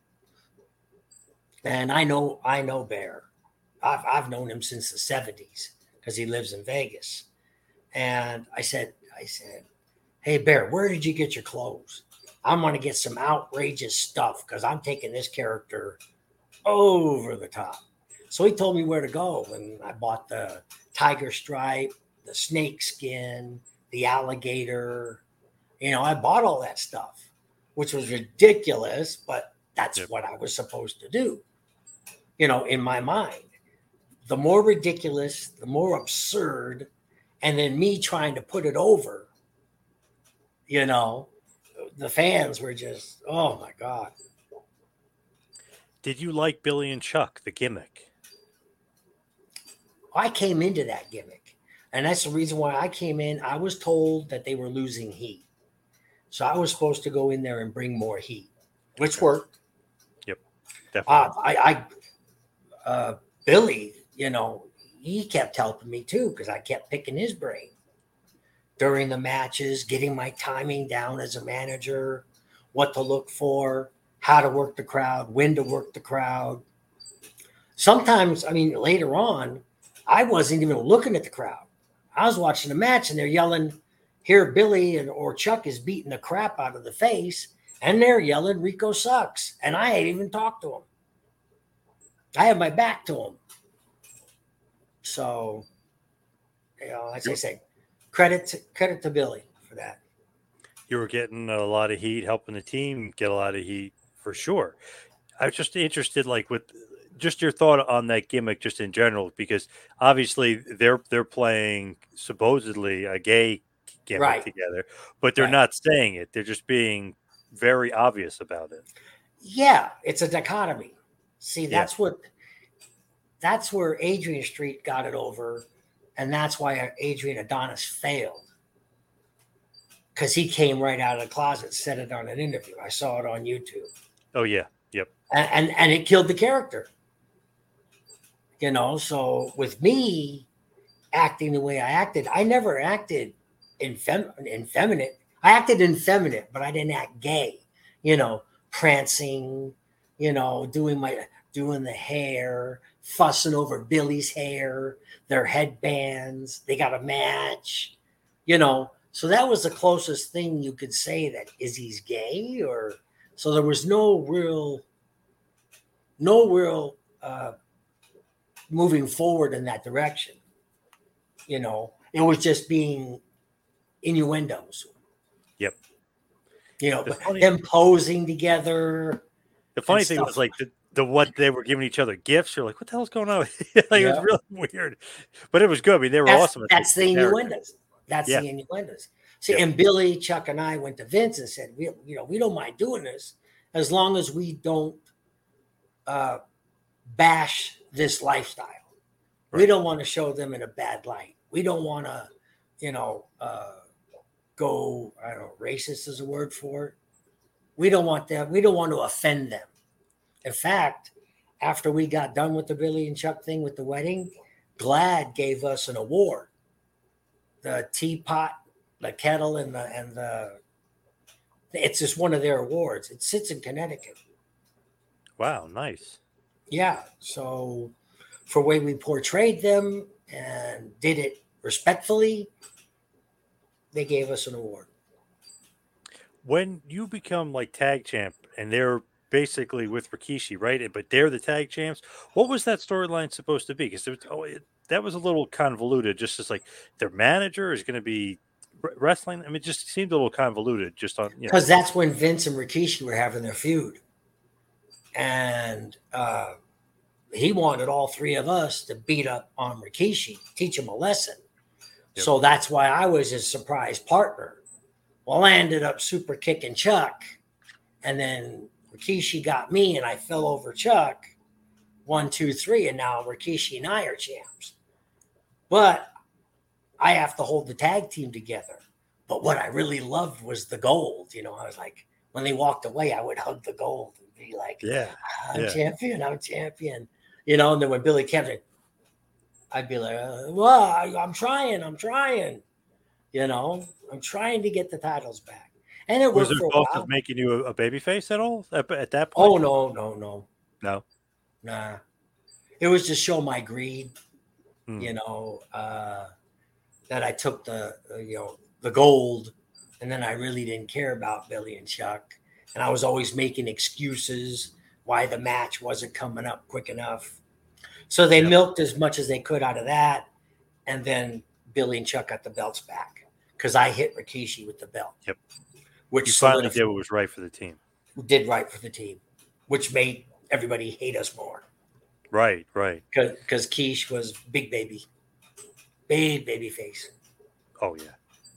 [SPEAKER 5] And I know, I know Bear. I've, I've known him since the seventies because he lives in Vegas. And I said, I said, hey, Bear, where did you get your clothes? I'm going to get some outrageous stuff because I'm taking this character over the top. So he told me where to go. And I bought the tiger stripe, the snake skin, the alligator. You know, I bought all that stuff, which was ridiculous, but that's yep. what I was supposed to do, you know, in my mind. The more ridiculous, the more absurd, and then me trying to put it over. You know, the fans were just, oh, my God.
[SPEAKER 1] Did you like Billy and Chuck, the gimmick?
[SPEAKER 5] I came into that gimmick. And that's the reason why I came in. I was told that they were losing heat. So I was supposed to go in there and bring more heat, which okay. worked.
[SPEAKER 1] Yep, definitely.
[SPEAKER 5] Uh, I, I uh, Billy, you know, he kept helping me, too, because I kept picking his brain. During the matches, getting my timing down as a manager, what to look for, how to work the crowd, when to work the crowd. Sometimes, I mean, later on, I wasn't even looking at the crowd. I was watching the match and they're yelling, here Billy and or Chuck is beating the crap out of the face, and they're yelling, Rico sucks. And I ain't even talked to him. I have my back to him. So, you know, as I say, Credit to, credit to Billy for that.
[SPEAKER 1] You were getting a lot of heat, helping the team get a lot of heat for sure. I was just interested, like with just your thought on that gimmick, just in general, because obviously they're they're playing supposedly a gay gimmick right. together, but they're right. not saying it. They're just being very obvious about it.
[SPEAKER 5] Yeah, it's a dichotomy. See, that's yeah. what that's where Adrian Street got it over. And that's why Adrian Adonis failed. Because he came right out of the closet, said it on an interview. I saw it on YouTube.
[SPEAKER 1] Oh, yeah. Yep.
[SPEAKER 5] And, and, and it killed the character. You know, so with me acting the way I acted, I never acted infem- effeminate. I acted effeminate, but I didn't act gay. You know, prancing, you know, doing my doing the hair, fussing over Billy's hair, their headbands. They got a match, you know. So that was the closest thing you could say that Izzy's gay, or so there was no real, no real uh, moving forward in that direction. You know, it was just being innuendos.
[SPEAKER 1] Yep.
[SPEAKER 5] You know,
[SPEAKER 1] The funny-
[SPEAKER 5] them posing together.
[SPEAKER 1] The funny
[SPEAKER 5] and
[SPEAKER 1] thing
[SPEAKER 5] stuff.
[SPEAKER 1] was like the, the what they were giving each other gifts. You're like, what the hell's going on? Like, it
[SPEAKER 5] Yeah.
[SPEAKER 1] was really weird, but it was good. I mean, they were
[SPEAKER 5] That's,
[SPEAKER 1] awesome. at
[SPEAKER 5] that's the
[SPEAKER 1] taking character.
[SPEAKER 5] innuendos. That's
[SPEAKER 1] Yeah.
[SPEAKER 5] the innuendos. See,
[SPEAKER 1] Yeah.
[SPEAKER 5] and Billy, Chuck, and I went to Vince and said, "We, you know, we don't mind doing this as long as we don't uh, bash this lifestyle. We
[SPEAKER 1] Right.
[SPEAKER 5] don't want to show them in a bad light. We don't want to, you know, uh, go. I don't know, racist is a word for it. We don't want them. We don't want to offend them. In fact, after we got done with the Billy and Chuck thing with the wedding, Glad gave us an award. The teapot, the kettle, and the and the it's just one of their awards. It sits in Connecticut.
[SPEAKER 1] Wow, nice.
[SPEAKER 5] Yeah. So for the way we portrayed them and did it respectfully, they gave us an award.
[SPEAKER 1] When you become like tag champ and they're basically with Rikishi, right? But they're the tag champs. What was that storyline supposed to be? Because oh, it, that was a little convoluted. Just as like their manager is going to be r- wrestling. I mean, it just seemed a little convoluted. Just on you know.
[SPEAKER 5] Because that's when Vince and Rikishi were having their feud. And uh, he wanted all three of us to beat up on Rikishi, teach him a lesson.
[SPEAKER 1] Yep.
[SPEAKER 5] So that's why I was his surprise partner. Well, I ended up super kicking Chuck. And then Rikishi got me and I fell over Chuck. One, two, three. And now Rikishi and I are champs. But I have to hold the tag team together. But what I really loved was the gold. You know, I was like, when they walked away, I would hug the gold and be like,
[SPEAKER 1] Yeah.
[SPEAKER 5] I'm
[SPEAKER 1] Yeah.
[SPEAKER 5] champion, I'm champion. You know, and then when Billy came in, I'd be like, uh, well, I, I'm trying, I'm trying. You know, I'm trying to get the titles back. And it
[SPEAKER 1] Was
[SPEAKER 5] worked
[SPEAKER 1] there
[SPEAKER 5] for a
[SPEAKER 1] thoughts
[SPEAKER 5] while.
[SPEAKER 1] of making you a, a baby face at all at, at that
[SPEAKER 5] Oh,
[SPEAKER 1] point?
[SPEAKER 5] no, no, no.
[SPEAKER 1] No.
[SPEAKER 5] Nah. It was to show my greed,
[SPEAKER 1] Hmm.
[SPEAKER 5] you know, uh, that I took the, uh, you know, the gold, and then I really didn't care about Billy and Chuck. And I was always making excuses why the match wasn't coming up quick enough. So they
[SPEAKER 1] Yep.
[SPEAKER 5] milked as much as they could out of that. And then Billy and Chuck got the belts back because I hit Rikishi with the belt.
[SPEAKER 1] Yep.
[SPEAKER 5] Which
[SPEAKER 1] You finally
[SPEAKER 5] solidified-
[SPEAKER 1] did what was right for the team.
[SPEAKER 5] did right for the team, which made everybody hate us more.
[SPEAKER 1] Right, right.
[SPEAKER 5] Because Keish was big baby, big baby face.
[SPEAKER 1] Oh yeah.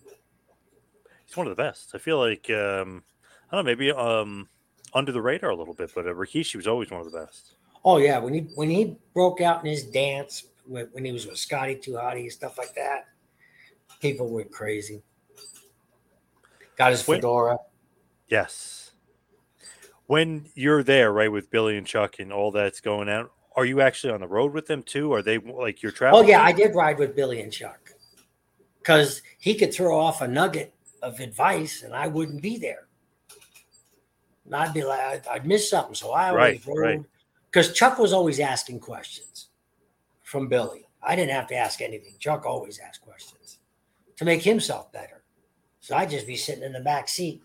[SPEAKER 1] He's one of the best. I feel like um I don't know, maybe um under the radar a little bit, but uh, Rikishi was always one of the best.
[SPEAKER 5] Oh yeah, when he when he broke out in his dance when, when he was with Scotty Too Hotty and stuff like that, people went crazy. Got his
[SPEAKER 1] When-
[SPEAKER 5] fedora.
[SPEAKER 1] Yes. When you're there, right, with Billy and Chuck and all that's going on, are you actually on the road with them too? Are they like you're
[SPEAKER 5] Oh
[SPEAKER 1] traveling?
[SPEAKER 5] yeah, I did ride with Billy and Chuck because he could throw off a nugget of advice and I wouldn't be there. And I'd be like, I'd, I'd miss something, so I always
[SPEAKER 1] Right, right.
[SPEAKER 5] rode because Chuck was always asking questions from Billy. I didn't have to ask anything. Chuck always asked questions to make himself better. So I'd just be sitting in the back seat.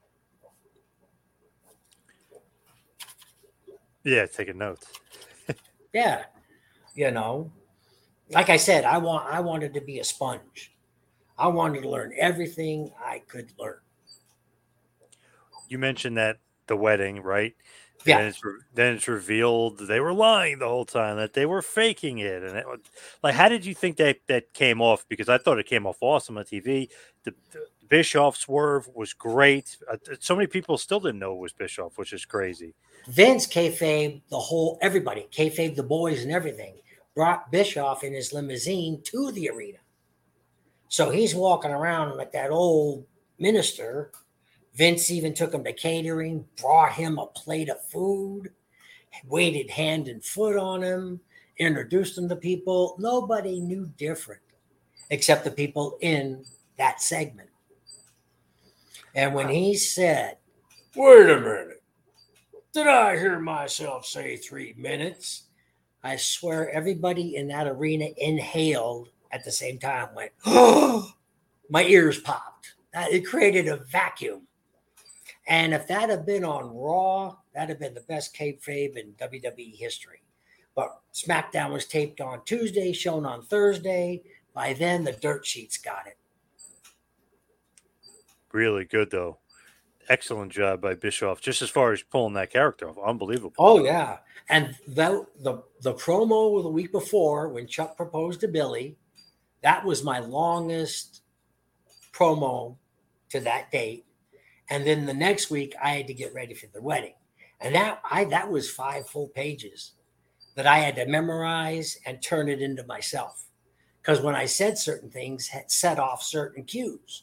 [SPEAKER 1] Yeah, taking notes.
[SPEAKER 5] Yeah, you know, like I said, I want I wanted to be a sponge. I wanted to learn everything I could learn.
[SPEAKER 1] You mentioned that the wedding, right?
[SPEAKER 5] Yeah.
[SPEAKER 1] Then it's, re- then it's revealed they were lying the whole time, that they were faking it. And it, was- like, how did you think that that came off? Because I thought it came off awesome on T V. The, the Bischoff swerve was great. Uh, so many people still didn't know it was Bischoff, which is crazy.
[SPEAKER 5] Vince kayfabe the whole everybody kayfabe the boys and everything. Brought Bischoff in his limousine to the arena, so he's walking around like that old minister. Vince even took him to catering, brought him a plate of food, waited hand and foot on him, introduced them to people. Nobody knew different except the people in that segment. And when he said, wait a minute, did I hear myself say three minutes? I swear everybody in that arena inhaled at the same time, went, oh, my ears popped. It created a vacuum. And if that had been on Raw, that'd have been the best kayfabe in W W E history. But SmackDown was taped on Tuesday, shown on Thursday. By then, the dirt sheets got it.
[SPEAKER 1] Really good, though. Excellent job by Bischoff, just as far as pulling that character off. Unbelievable.
[SPEAKER 5] Oh, yeah. And the, the, the promo the week before when Chuck proposed to Billy, that was my longest promo to that date. And then the next week, I had to get ready for the wedding. And that I that was five full pages that I had to memorize and turn it into myself. Because when I said certain things, had set off certain cues.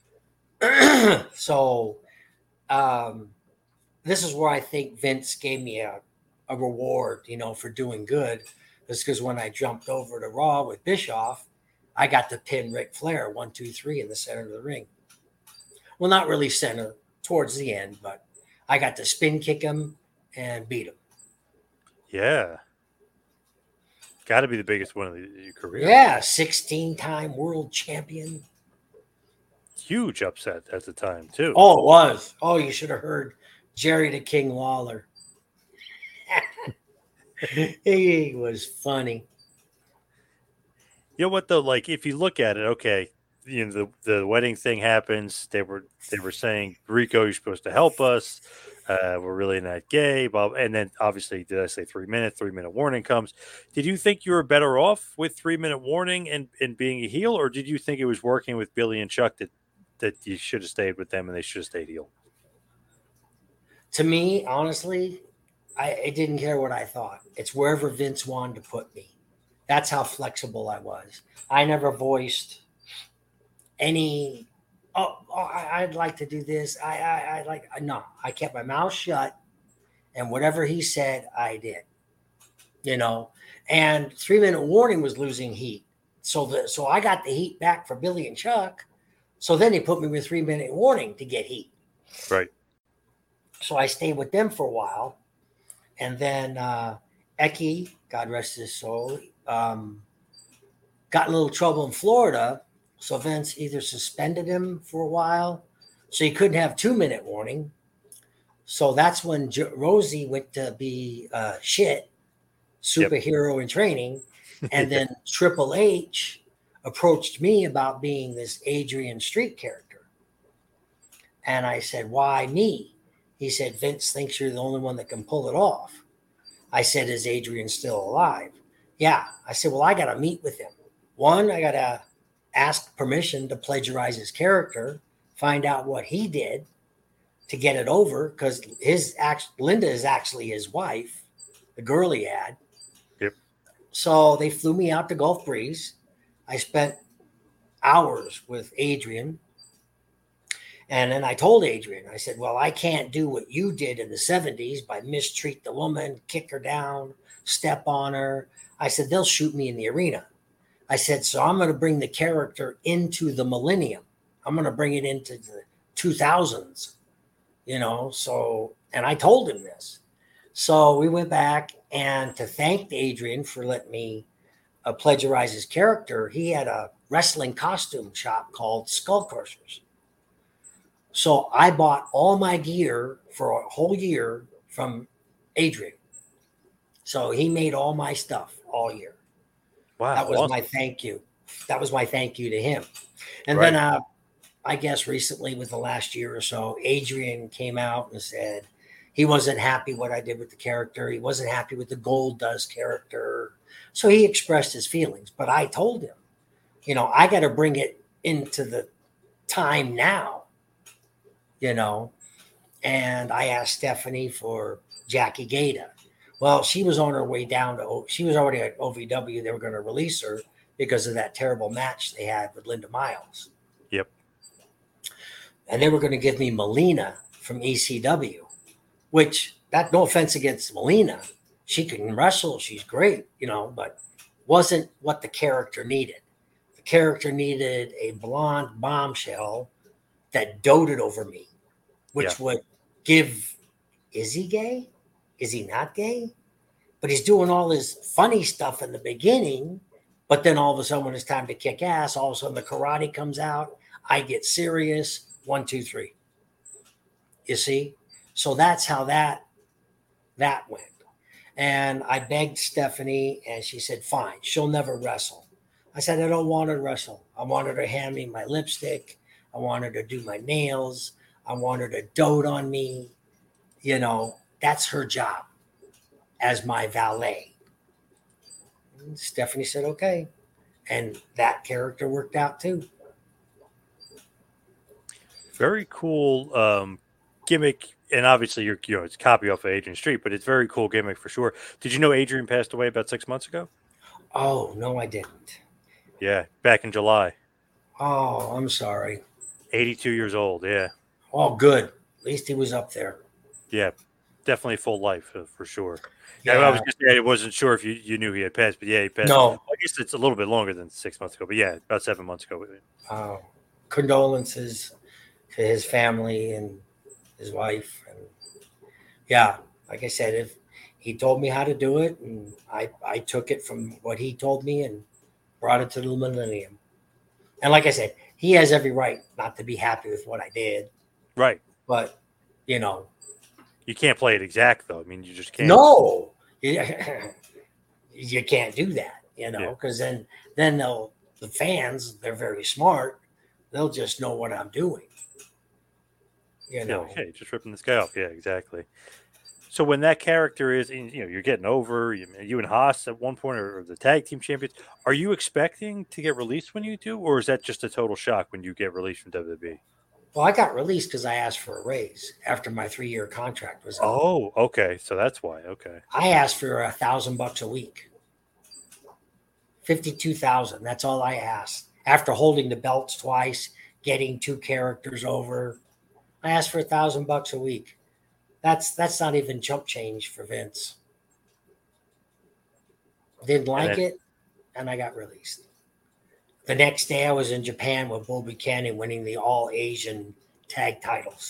[SPEAKER 5] So um, this is where I think Vince gave me a, a reward, you know, for doing good. It's because when I jumped over to Raw with Bischoff, I got to pin Ric Flair one, two, three in the center of the ring. Well, not really center, towards the end, but I got to spin kick him and beat him.
[SPEAKER 1] Yeah. Got to be the biggest one of the, your career.
[SPEAKER 5] Yeah, sixteen-time world champion.
[SPEAKER 1] Huge upset at the time, too.
[SPEAKER 5] Oh, it was. Oh, you should have heard Jerry the King Lawler. He was funny.
[SPEAKER 1] You know what, though? Like, if you look at it, okay, you know, the, the wedding thing happens. They were they were saying, Rico, you're supposed to help us. Uh, we're really not gay. But, and then, obviously, did I say three minute? Three minute warning comes. Did you think you were better off with three minute warning and, and being a heel, or did you think it was working with Billy and Chuck that, that you should have stayed with them and they should have stayed heel?
[SPEAKER 5] To me, honestly, I, I didn't care what I thought. It's wherever Vince wanted to put me. That's how flexible I was. I never voiced any, oh, oh I, I'd like to do this. I, I, I like, no, I kept my mouth shut, and whatever he said, I did, you know, and three minute warning was losing heat. So the, so I got the heat back for Billy and Chuck. So then he put me with three minute warning to get heat.
[SPEAKER 1] Right.
[SPEAKER 5] So I stayed with them for a while. And then uh, Eki, God rest his soul, um, got in a little trouble in Florida. So Vince either suspended him for a while, so he couldn't have two-minute warning. So that's when jo- Rosie went to be uh, shit, superhero yep. in training. And then Triple H approached me about being this Adrian Street character. And I said, why me? He said, Vince thinks you're the only one that can pull it off. I said, is Adrian still alive? Yeah. I said, well, I got to meet with him. One, I got to ask permission to plagiarize his character, find out what he did to get it over, because his act, Linda is actually his wife, the girl he had.
[SPEAKER 1] Yep.
[SPEAKER 5] So they flew me out to Gulf Breeze. I spent hours with Adrian. And then I told Adrian, I said, well, I can't do what you did in the seventies by mistreat the woman, kick her down, step on her. I said, they'll shoot me in the arena. I said, so I'm going to bring the character into the millennium. I'm going to bring it into the two thousands, you know, so, and I told him this. So we went back, and to thank Adrian for letting me uh, plagiarize his character, he had a wrestling costume shop called Skull Crushers. So I bought all my gear for a whole year from Adrian. So he made all my stuff all year.
[SPEAKER 1] Wow.
[SPEAKER 5] That was
[SPEAKER 1] awesome.
[SPEAKER 5] my thank you. That was my thank you to him. And
[SPEAKER 1] right.
[SPEAKER 5] then uh, I guess recently, with the last year or so, Adrian came out and said he wasn't happy what I did with the character. He wasn't happy with the Gold Dust character. So he expressed his feelings. But I told him, you know, I got to bring it into the time now. You know, and I asked Stephanie for Jackie Gata. Well, she was on her way down to, she was already at O V W. They were going to release her because of that terrible match they had with Linda Miles.
[SPEAKER 1] Yep.
[SPEAKER 5] And they were going to give me Melina from E C W, which, that no offense against Melina, she can wrestle. She's great, you know, but wasn't what the character needed. The character needed a blonde bombshell that doted over me, which
[SPEAKER 1] Yeah.
[SPEAKER 5] would give, is he gay? Is he not gay? But he's doing all his funny stuff in the beginning. But then all of a sudden, when it's time to kick ass, all of a sudden the karate comes out. I get serious. One, two, three. You see? So that's how that that went. And I begged Stephanie, and she said, fine, she'll never wrestle. I said, I don't want her to wrestle. I want her to hand me my lipstick. I want her to do my nails. I want her to dote on me. You know, that's her job as my valet. And Stephanie said, okay. And that character worked out too.
[SPEAKER 1] Very cool um, gimmick. And obviously, you're, you know, it's a copy off of Adrian Street, but it's very cool gimmick for sure. Did you know Adrian passed away about six months ago?
[SPEAKER 5] Oh, no, I didn't.
[SPEAKER 1] Yeah, back in July.
[SPEAKER 5] Oh, I'm sorry.
[SPEAKER 1] eighty-two years old, yeah.
[SPEAKER 5] Oh, good. At least he was up there.
[SPEAKER 1] Yeah, definitely full life uh, for sure. Yeah,
[SPEAKER 5] Yeah.
[SPEAKER 1] I was just I wasn't sure if you, you knew he had passed, but yeah, he passed.
[SPEAKER 5] No.
[SPEAKER 1] I guess it's a little bit longer than six months ago, but yeah, about seven months ago.
[SPEAKER 5] Uh, condolences to his family and his wife. And yeah, like I said, if he told me how to do it, and I, I took it from what he told me and brought it to the millennium. And like I said, he has every right not to be happy with what I did.
[SPEAKER 1] Right.
[SPEAKER 5] But, you know.
[SPEAKER 1] You can't play it exact, though. I mean, you just can't.
[SPEAKER 5] No. You, you can't do that, you know,
[SPEAKER 1] Yeah.
[SPEAKER 5] because then, then they'll, the fans, they're very smart. They'll just know what I'm doing. You
[SPEAKER 1] Yeah,
[SPEAKER 5] know.
[SPEAKER 1] like, hey, just ripping this guy off. Yeah, exactly. So when that character is, in, you know, you're getting over, you, you and Haas at one point are the tag team champions. Are you expecting to get released when you do, or is that just a total shock when you get released from W W E?
[SPEAKER 5] Well, I got released because I asked for a raise after my three-year contract was up.
[SPEAKER 1] Oh, okay. So that's why. Okay.
[SPEAKER 5] I asked for a thousand bucks a week, fifty-two thousand. That's all I asked. After holding the belts twice, getting two characters over, I asked for a thousand bucks a week. That's that's not even chump change for Vince. Didn't like
[SPEAKER 1] And then-
[SPEAKER 5] it, and I got released. The next day, I was in Japan with Bull Buchanan winning the All Asian tag titles.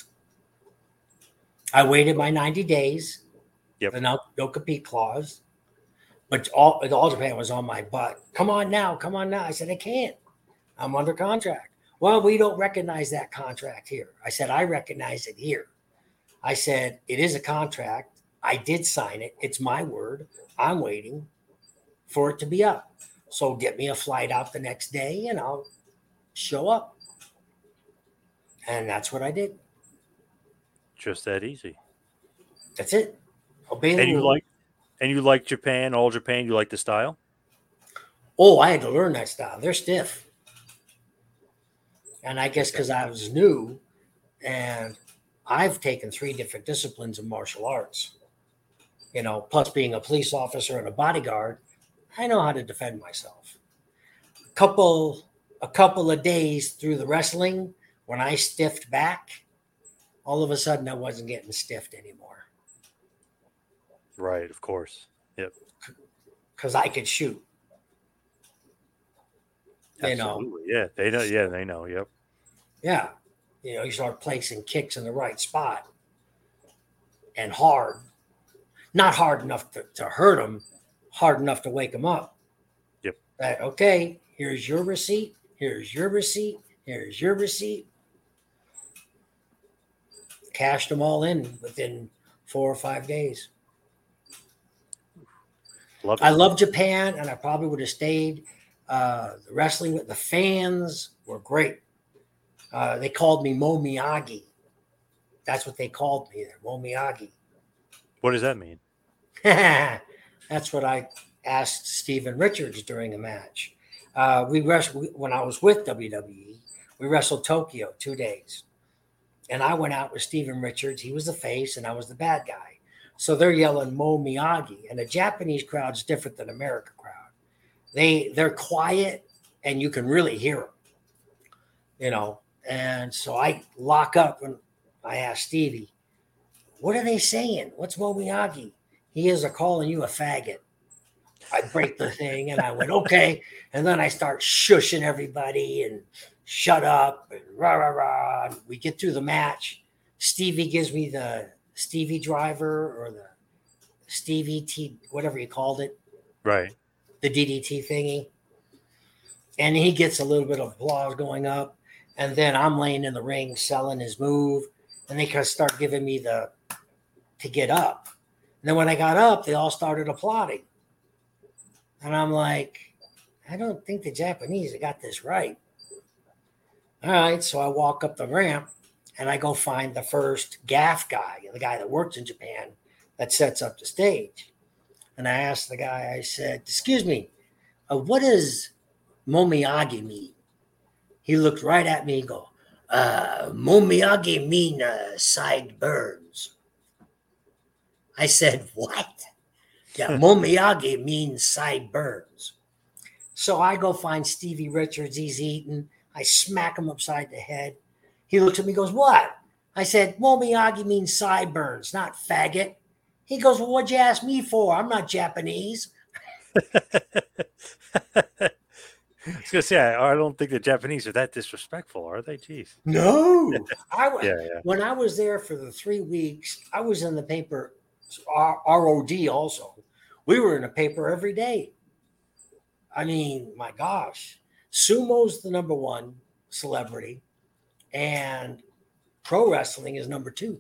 [SPEAKER 5] I waited my ninety days,
[SPEAKER 1] Yep.
[SPEAKER 5] the no, no compete clause, but all, all Japan was on my butt. Come on now, come on now. I said, I can't. I'm under contract. Well, we don't recognize that contract here. I said, I recognize it here. I said, it is a contract. I did sign it. It's my word. I'm waiting for it to be up. So get me a flight out the next day and I'll show up. And that's what I did.
[SPEAKER 1] Just that easy.
[SPEAKER 5] That's it. Obey the
[SPEAKER 1] And you
[SPEAKER 5] rule.
[SPEAKER 1] like, and you like Japan, all Japan. You like the style.
[SPEAKER 5] Oh, I had to learn that style. They're stiff. And I guess because I was new and I've taken three different disciplines of martial arts, you know, plus being a police officer and a bodyguard, I know how to defend myself. A couple, a couple of days through the wrestling, when I stiffed back, all of a sudden I wasn't getting stiffed anymore
[SPEAKER 1] Right. Of course. Yep.
[SPEAKER 5] because I could shoot. You know,
[SPEAKER 1] Absolutely. Yeah. They know. Yeah. They know. Yep.
[SPEAKER 5] yeah. You know, you start placing kicks in the right spot and hard. Not hard enough to, to hurt them, hard enough to wake them up.
[SPEAKER 1] Yep.
[SPEAKER 5] That, okay, here's your receipt. Here's your receipt. Here's your receipt. Cashed them all in within four or five days.
[SPEAKER 1] Love it.
[SPEAKER 5] I love Japan, and I probably would have stayed. Uh, the wrestling with the fans were great. Uh, they called me Mo Miyagi. That's what they called me there, Mo Miyagi.
[SPEAKER 1] What does that mean?
[SPEAKER 5] That's what I asked Steven Richards during a match. Uh, we wrestled when I was with W W E. We wrestled Tokyo two days, and I went out with Steven Richards. He was the face, and I was the bad guy. So they're yelling Mo Miyagi, and the Japanese crowd's different than American crowd. They they're quiet, and you can really hear them. You know, and so I lock up and I ask Stevie, "What are they saying? What's Mo Miyagi?" he is a calling you a faggot. I break the thing and I went, okay. And then I start shushing everybody and shut up and rah, rah, rah. We get through the match. Stevie gives me the Stevie driver or the Stevie T, whatever you called it.
[SPEAKER 1] Right.
[SPEAKER 5] The D D T thingy. And he gets a little bit of applause going up. And then I'm laying in the ring selling his move. And they kind of start giving me the to get up. And then when I got up, they all started applauding. And I'm like, I don't think the Japanese have got this right. All right. So I walk up the ramp and I go find the first gaff guy, the guy that works in Japan that sets up the stage. And I asked the guy, I said, excuse me, uh, what does Momiyagi mean? He looked right at me and go, uh, Momiyagi mean uh, side burns. I said, what? Yeah, Momiyagi means side burns. So I go find Stevie Richards. He's eating. I smack him upside the head. He looks at me and goes, what? I said, Momiyagi means sideburns, not faggot. He goes, well, what'd you ask me for? I'm not Japanese.
[SPEAKER 1] I was gonna say, I, I don't think the Japanese are that disrespectful, are they? Jeez.
[SPEAKER 5] No. I,
[SPEAKER 1] yeah, yeah.
[SPEAKER 5] When I was there for the three weeks, I was in the paper, R- ROD also. We were in the paper every day. I mean, my gosh. Sumo's the number one celebrity, and pro wrestling is number two.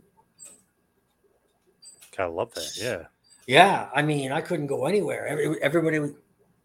[SPEAKER 1] Gotta love that, yeah.
[SPEAKER 5] Yeah, I mean, I couldn't go anywhere. Every, everybody would,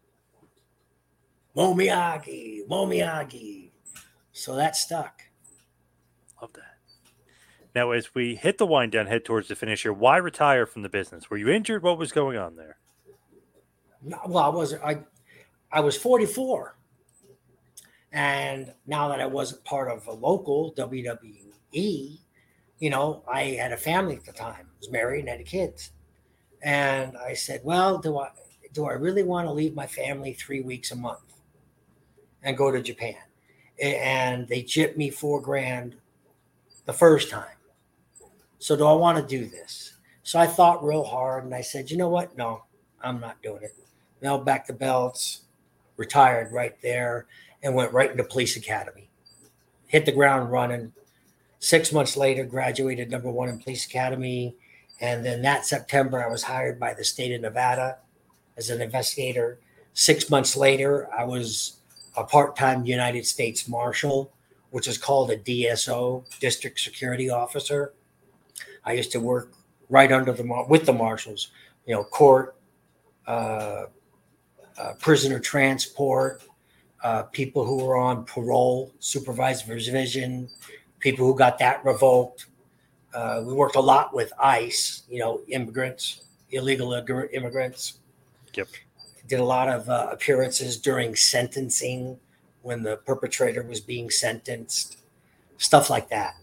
[SPEAKER 5] Momiyagi, Momiyagi. So that stuck.
[SPEAKER 1] Love that. Now, as we hit the wind down, head towards the finish here, why retire from the business? Were you injured? What was going on there?
[SPEAKER 5] No, well, I was I, I was forty-four, and now that I wasn't part of a local W W E, you know, I had a family at the time. I was married and had kids, and I said, "Well, do I do I really want to leave my family three weeks a month and go to Japan?" And they gypped me four grand the first time. So do I want to do this? So I thought real hard, and I said, "You know what? No, I'm not doing it." Nailed back the belts, retired right there, and went right into police academy. Hit the ground running. Six months later, graduated number one in police academy. And then that September, I was hired by the state of Nevada as an investigator. Six months later, I was a part-time United States Marshal, which is called a D S O, District Security Officer. I used to work right under the with the marshals, you know, court, uh, uh, prisoner transport, uh, people who were on parole, supervised supervision, people who got that revoked. Uh, we worked a lot with ICE, you know, immigrants, illegal immigrants.
[SPEAKER 1] Yep.
[SPEAKER 5] Did a lot of uh, appearances during sentencing when the perpetrator was being sentenced, stuff like that.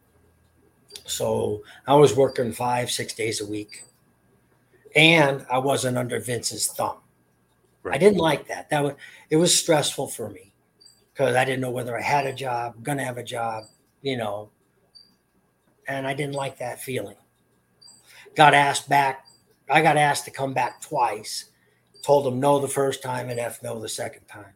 [SPEAKER 5] So I was working five, six days a week, and I wasn't under Vince's thumb. Right. I didn't like that. That was, it was stressful for me because I didn't know whether I had a job, going to have a job, you know, and I didn't like that feeling. Got asked back. I got asked to come back twice. Told them no the first time and F no the second time.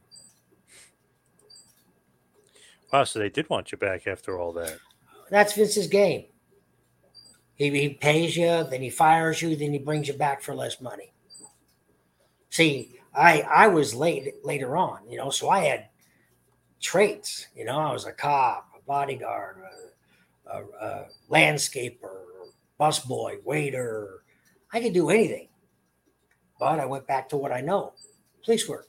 [SPEAKER 1] Wow, so they did want you back after all that.
[SPEAKER 5] That's Vince's game. He, he pays you, then he fires you, then he brings you back for less money. See, I I was late later on, you know, so I had traits. You know, I was a cop, a bodyguard, a, a, a landscaper, busboy, waiter. I could do anything. But I went back to what I know, police work.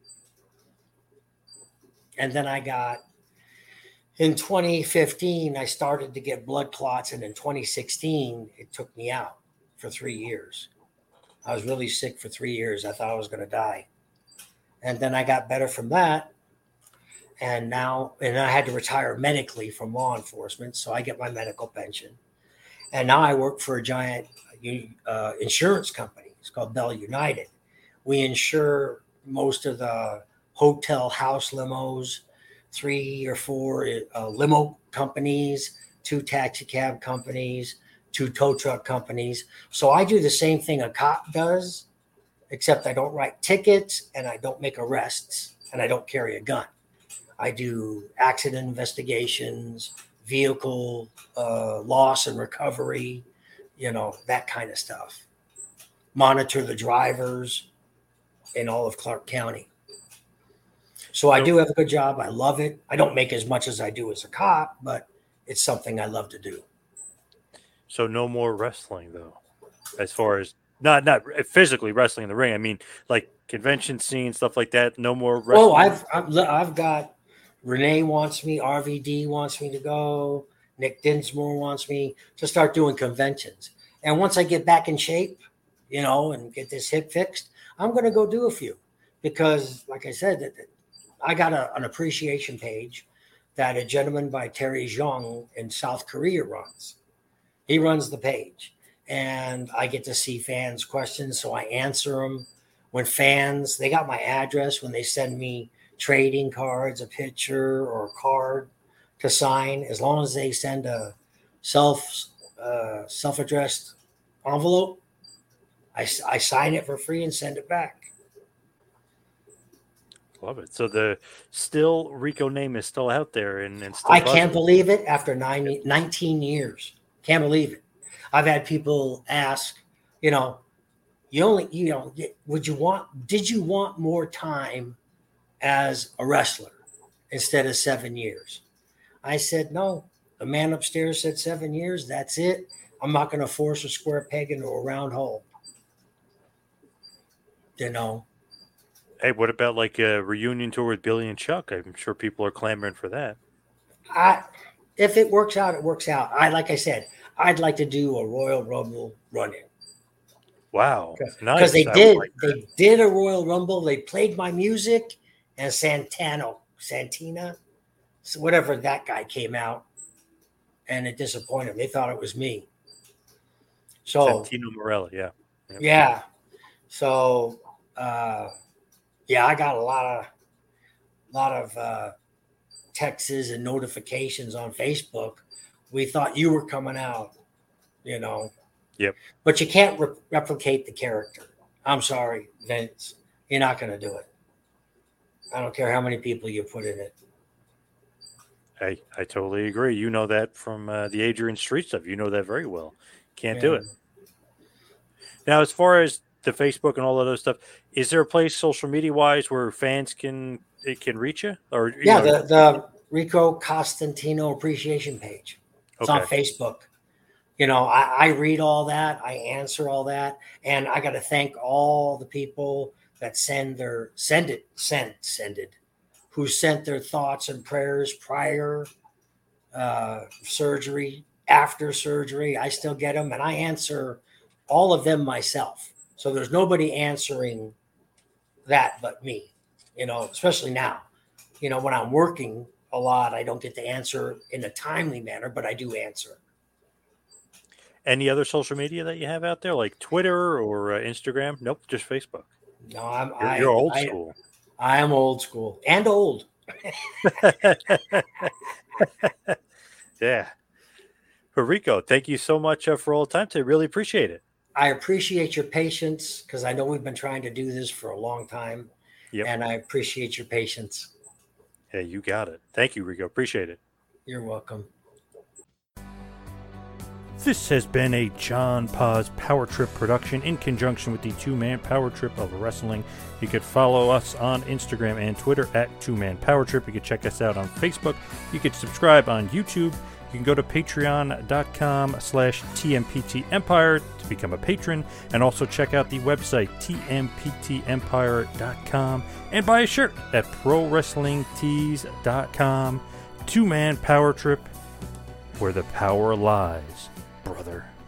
[SPEAKER 5] And then I got, in twenty fifteen, I started to get blood clots. And in twenty sixteen, it took me out for three years. I was really sick for three years. I thought I was going to die. And then I got better from that. And now, and I had to retire medically from law enforcement. So I get my medical pension. And now I work for a giant uh, insurance company. It's called Bell United. We insure most of the hotel house limos, three or four uh, limo companies, two taxi cab companies, two tow truck companies. So I do the same thing a cop does, except I don't write tickets and I don't make arrests and I don't carry a gun. I do accident investigations, vehicle uh, loss and recovery, you know, that kind of stuff. Monitor the drivers in all of Clark County. So I do have a good job. I love it. I don't make as much as I do as a cop, but it's something I love to do.
[SPEAKER 1] So no more wrestling, though, as far as not not physically wrestling in the ring. I mean, like convention scene, stuff like that. No more wrestling.
[SPEAKER 5] Oh, I've I've, I've got Renee wants me. R V D wants me to go. Nick Dinsmore wants me to start doing conventions. And once I get back in shape, you know, and get this hip fixed, I'm going to go do a few because, like I said, that I got a, an appreciation page that a gentleman by Terry Zhang in South Korea runs. He runs the page, and I get to see fans' questions, so I answer them. When fans, they got my address when they send me trading cards, a picture or a card to sign, as long as they send a self uh, self-addressed envelope, I, I sign it for free and send it back.
[SPEAKER 1] Love it. So the still Rico name is still out there, and, and still
[SPEAKER 5] I
[SPEAKER 1] buzzing.
[SPEAKER 5] can't believe it after nine, nineteen years. Can't believe it. I've had people ask, you know, you only, you know, would you want, did you want more time as a wrestler instead of seven years? I said, no. The man upstairs said seven years. That's it. I'm not going to force a square peg into a round hole. You know.
[SPEAKER 1] Hey, what about like a reunion tour with Billy and Chuck? I'm sure people are clamoring for that.
[SPEAKER 5] I, if it works out, it works out. I, like I said, I'd like to do a Royal Rumble run-in.
[SPEAKER 1] Wow,
[SPEAKER 5] Because
[SPEAKER 1] nice.
[SPEAKER 5] they
[SPEAKER 1] I
[SPEAKER 5] did,
[SPEAKER 1] like
[SPEAKER 5] they did a Royal Rumble. They played my music, and Santano, Santina, so whatever that guy came out, and it disappointed them. They thought it was me. So
[SPEAKER 1] Santino Morella, yeah,
[SPEAKER 5] yeah. yeah. So uh, yeah, I got a lot of, lot of uh, texts and notifications on Facebook. We thought you were coming out, you know.
[SPEAKER 1] Yep.
[SPEAKER 5] But you can't re- replicate the character. I'm sorry, Vince. You're not going to do it. I don't care how many people you put in it.
[SPEAKER 1] I, I totally agree. You know that from uh, the Adrian Street stuff. You know that very well. Can't
[SPEAKER 5] Yeah.
[SPEAKER 1] do it. Now, as far as the Facebook and all of those stuff, is there a place social media wise where fans can it can reach you? Or you
[SPEAKER 5] Yeah,
[SPEAKER 1] know,
[SPEAKER 5] the, the Rico Costantino appreciation page. It's on
[SPEAKER 1] Okay.
[SPEAKER 5] Facebook. You know, I, I read all that. I answer all that. And I got to thank all the people that send their, send it, send, send it, who sent their thoughts and prayers prior uh, surgery, after surgery. I still get them, and I answer all of them myself. So there's nobody answering that but me, you know, especially now. You know, when I'm working a lot, I don't get to answer in a timely manner, but I do answer.
[SPEAKER 1] Any other social media that you have out there, like Twitter or uh, Instagram? Nope, just Facebook.
[SPEAKER 5] No, I'm
[SPEAKER 1] You're,
[SPEAKER 5] I,
[SPEAKER 1] you're old
[SPEAKER 5] I,
[SPEAKER 1] school.
[SPEAKER 5] I am old school and old.
[SPEAKER 1] Yeah. But Rico, thank you so much uh, for all the time today. Really appreciate it.
[SPEAKER 5] I appreciate your patience because I know we've been trying to do this for a long time.
[SPEAKER 1] Yep.
[SPEAKER 5] And I appreciate your patience.
[SPEAKER 1] Hey, you got it. Thank you, Rico. Appreciate it.
[SPEAKER 5] You're welcome.
[SPEAKER 1] This has been a John Paz Power Trip production in conjunction with the Two Man Power Trip of Wrestling. You could follow us on Instagram and Twitter at Two Man Power Trip. You could check us out on Facebook. You could subscribe on YouTube. You can go to patreon.com slash TMPT Empire to become a patron, and also check out the website T M P T empire dot com and buy a shirt at pro wrestling tees dot com. Two Man Power Trip, where the power lies, brother.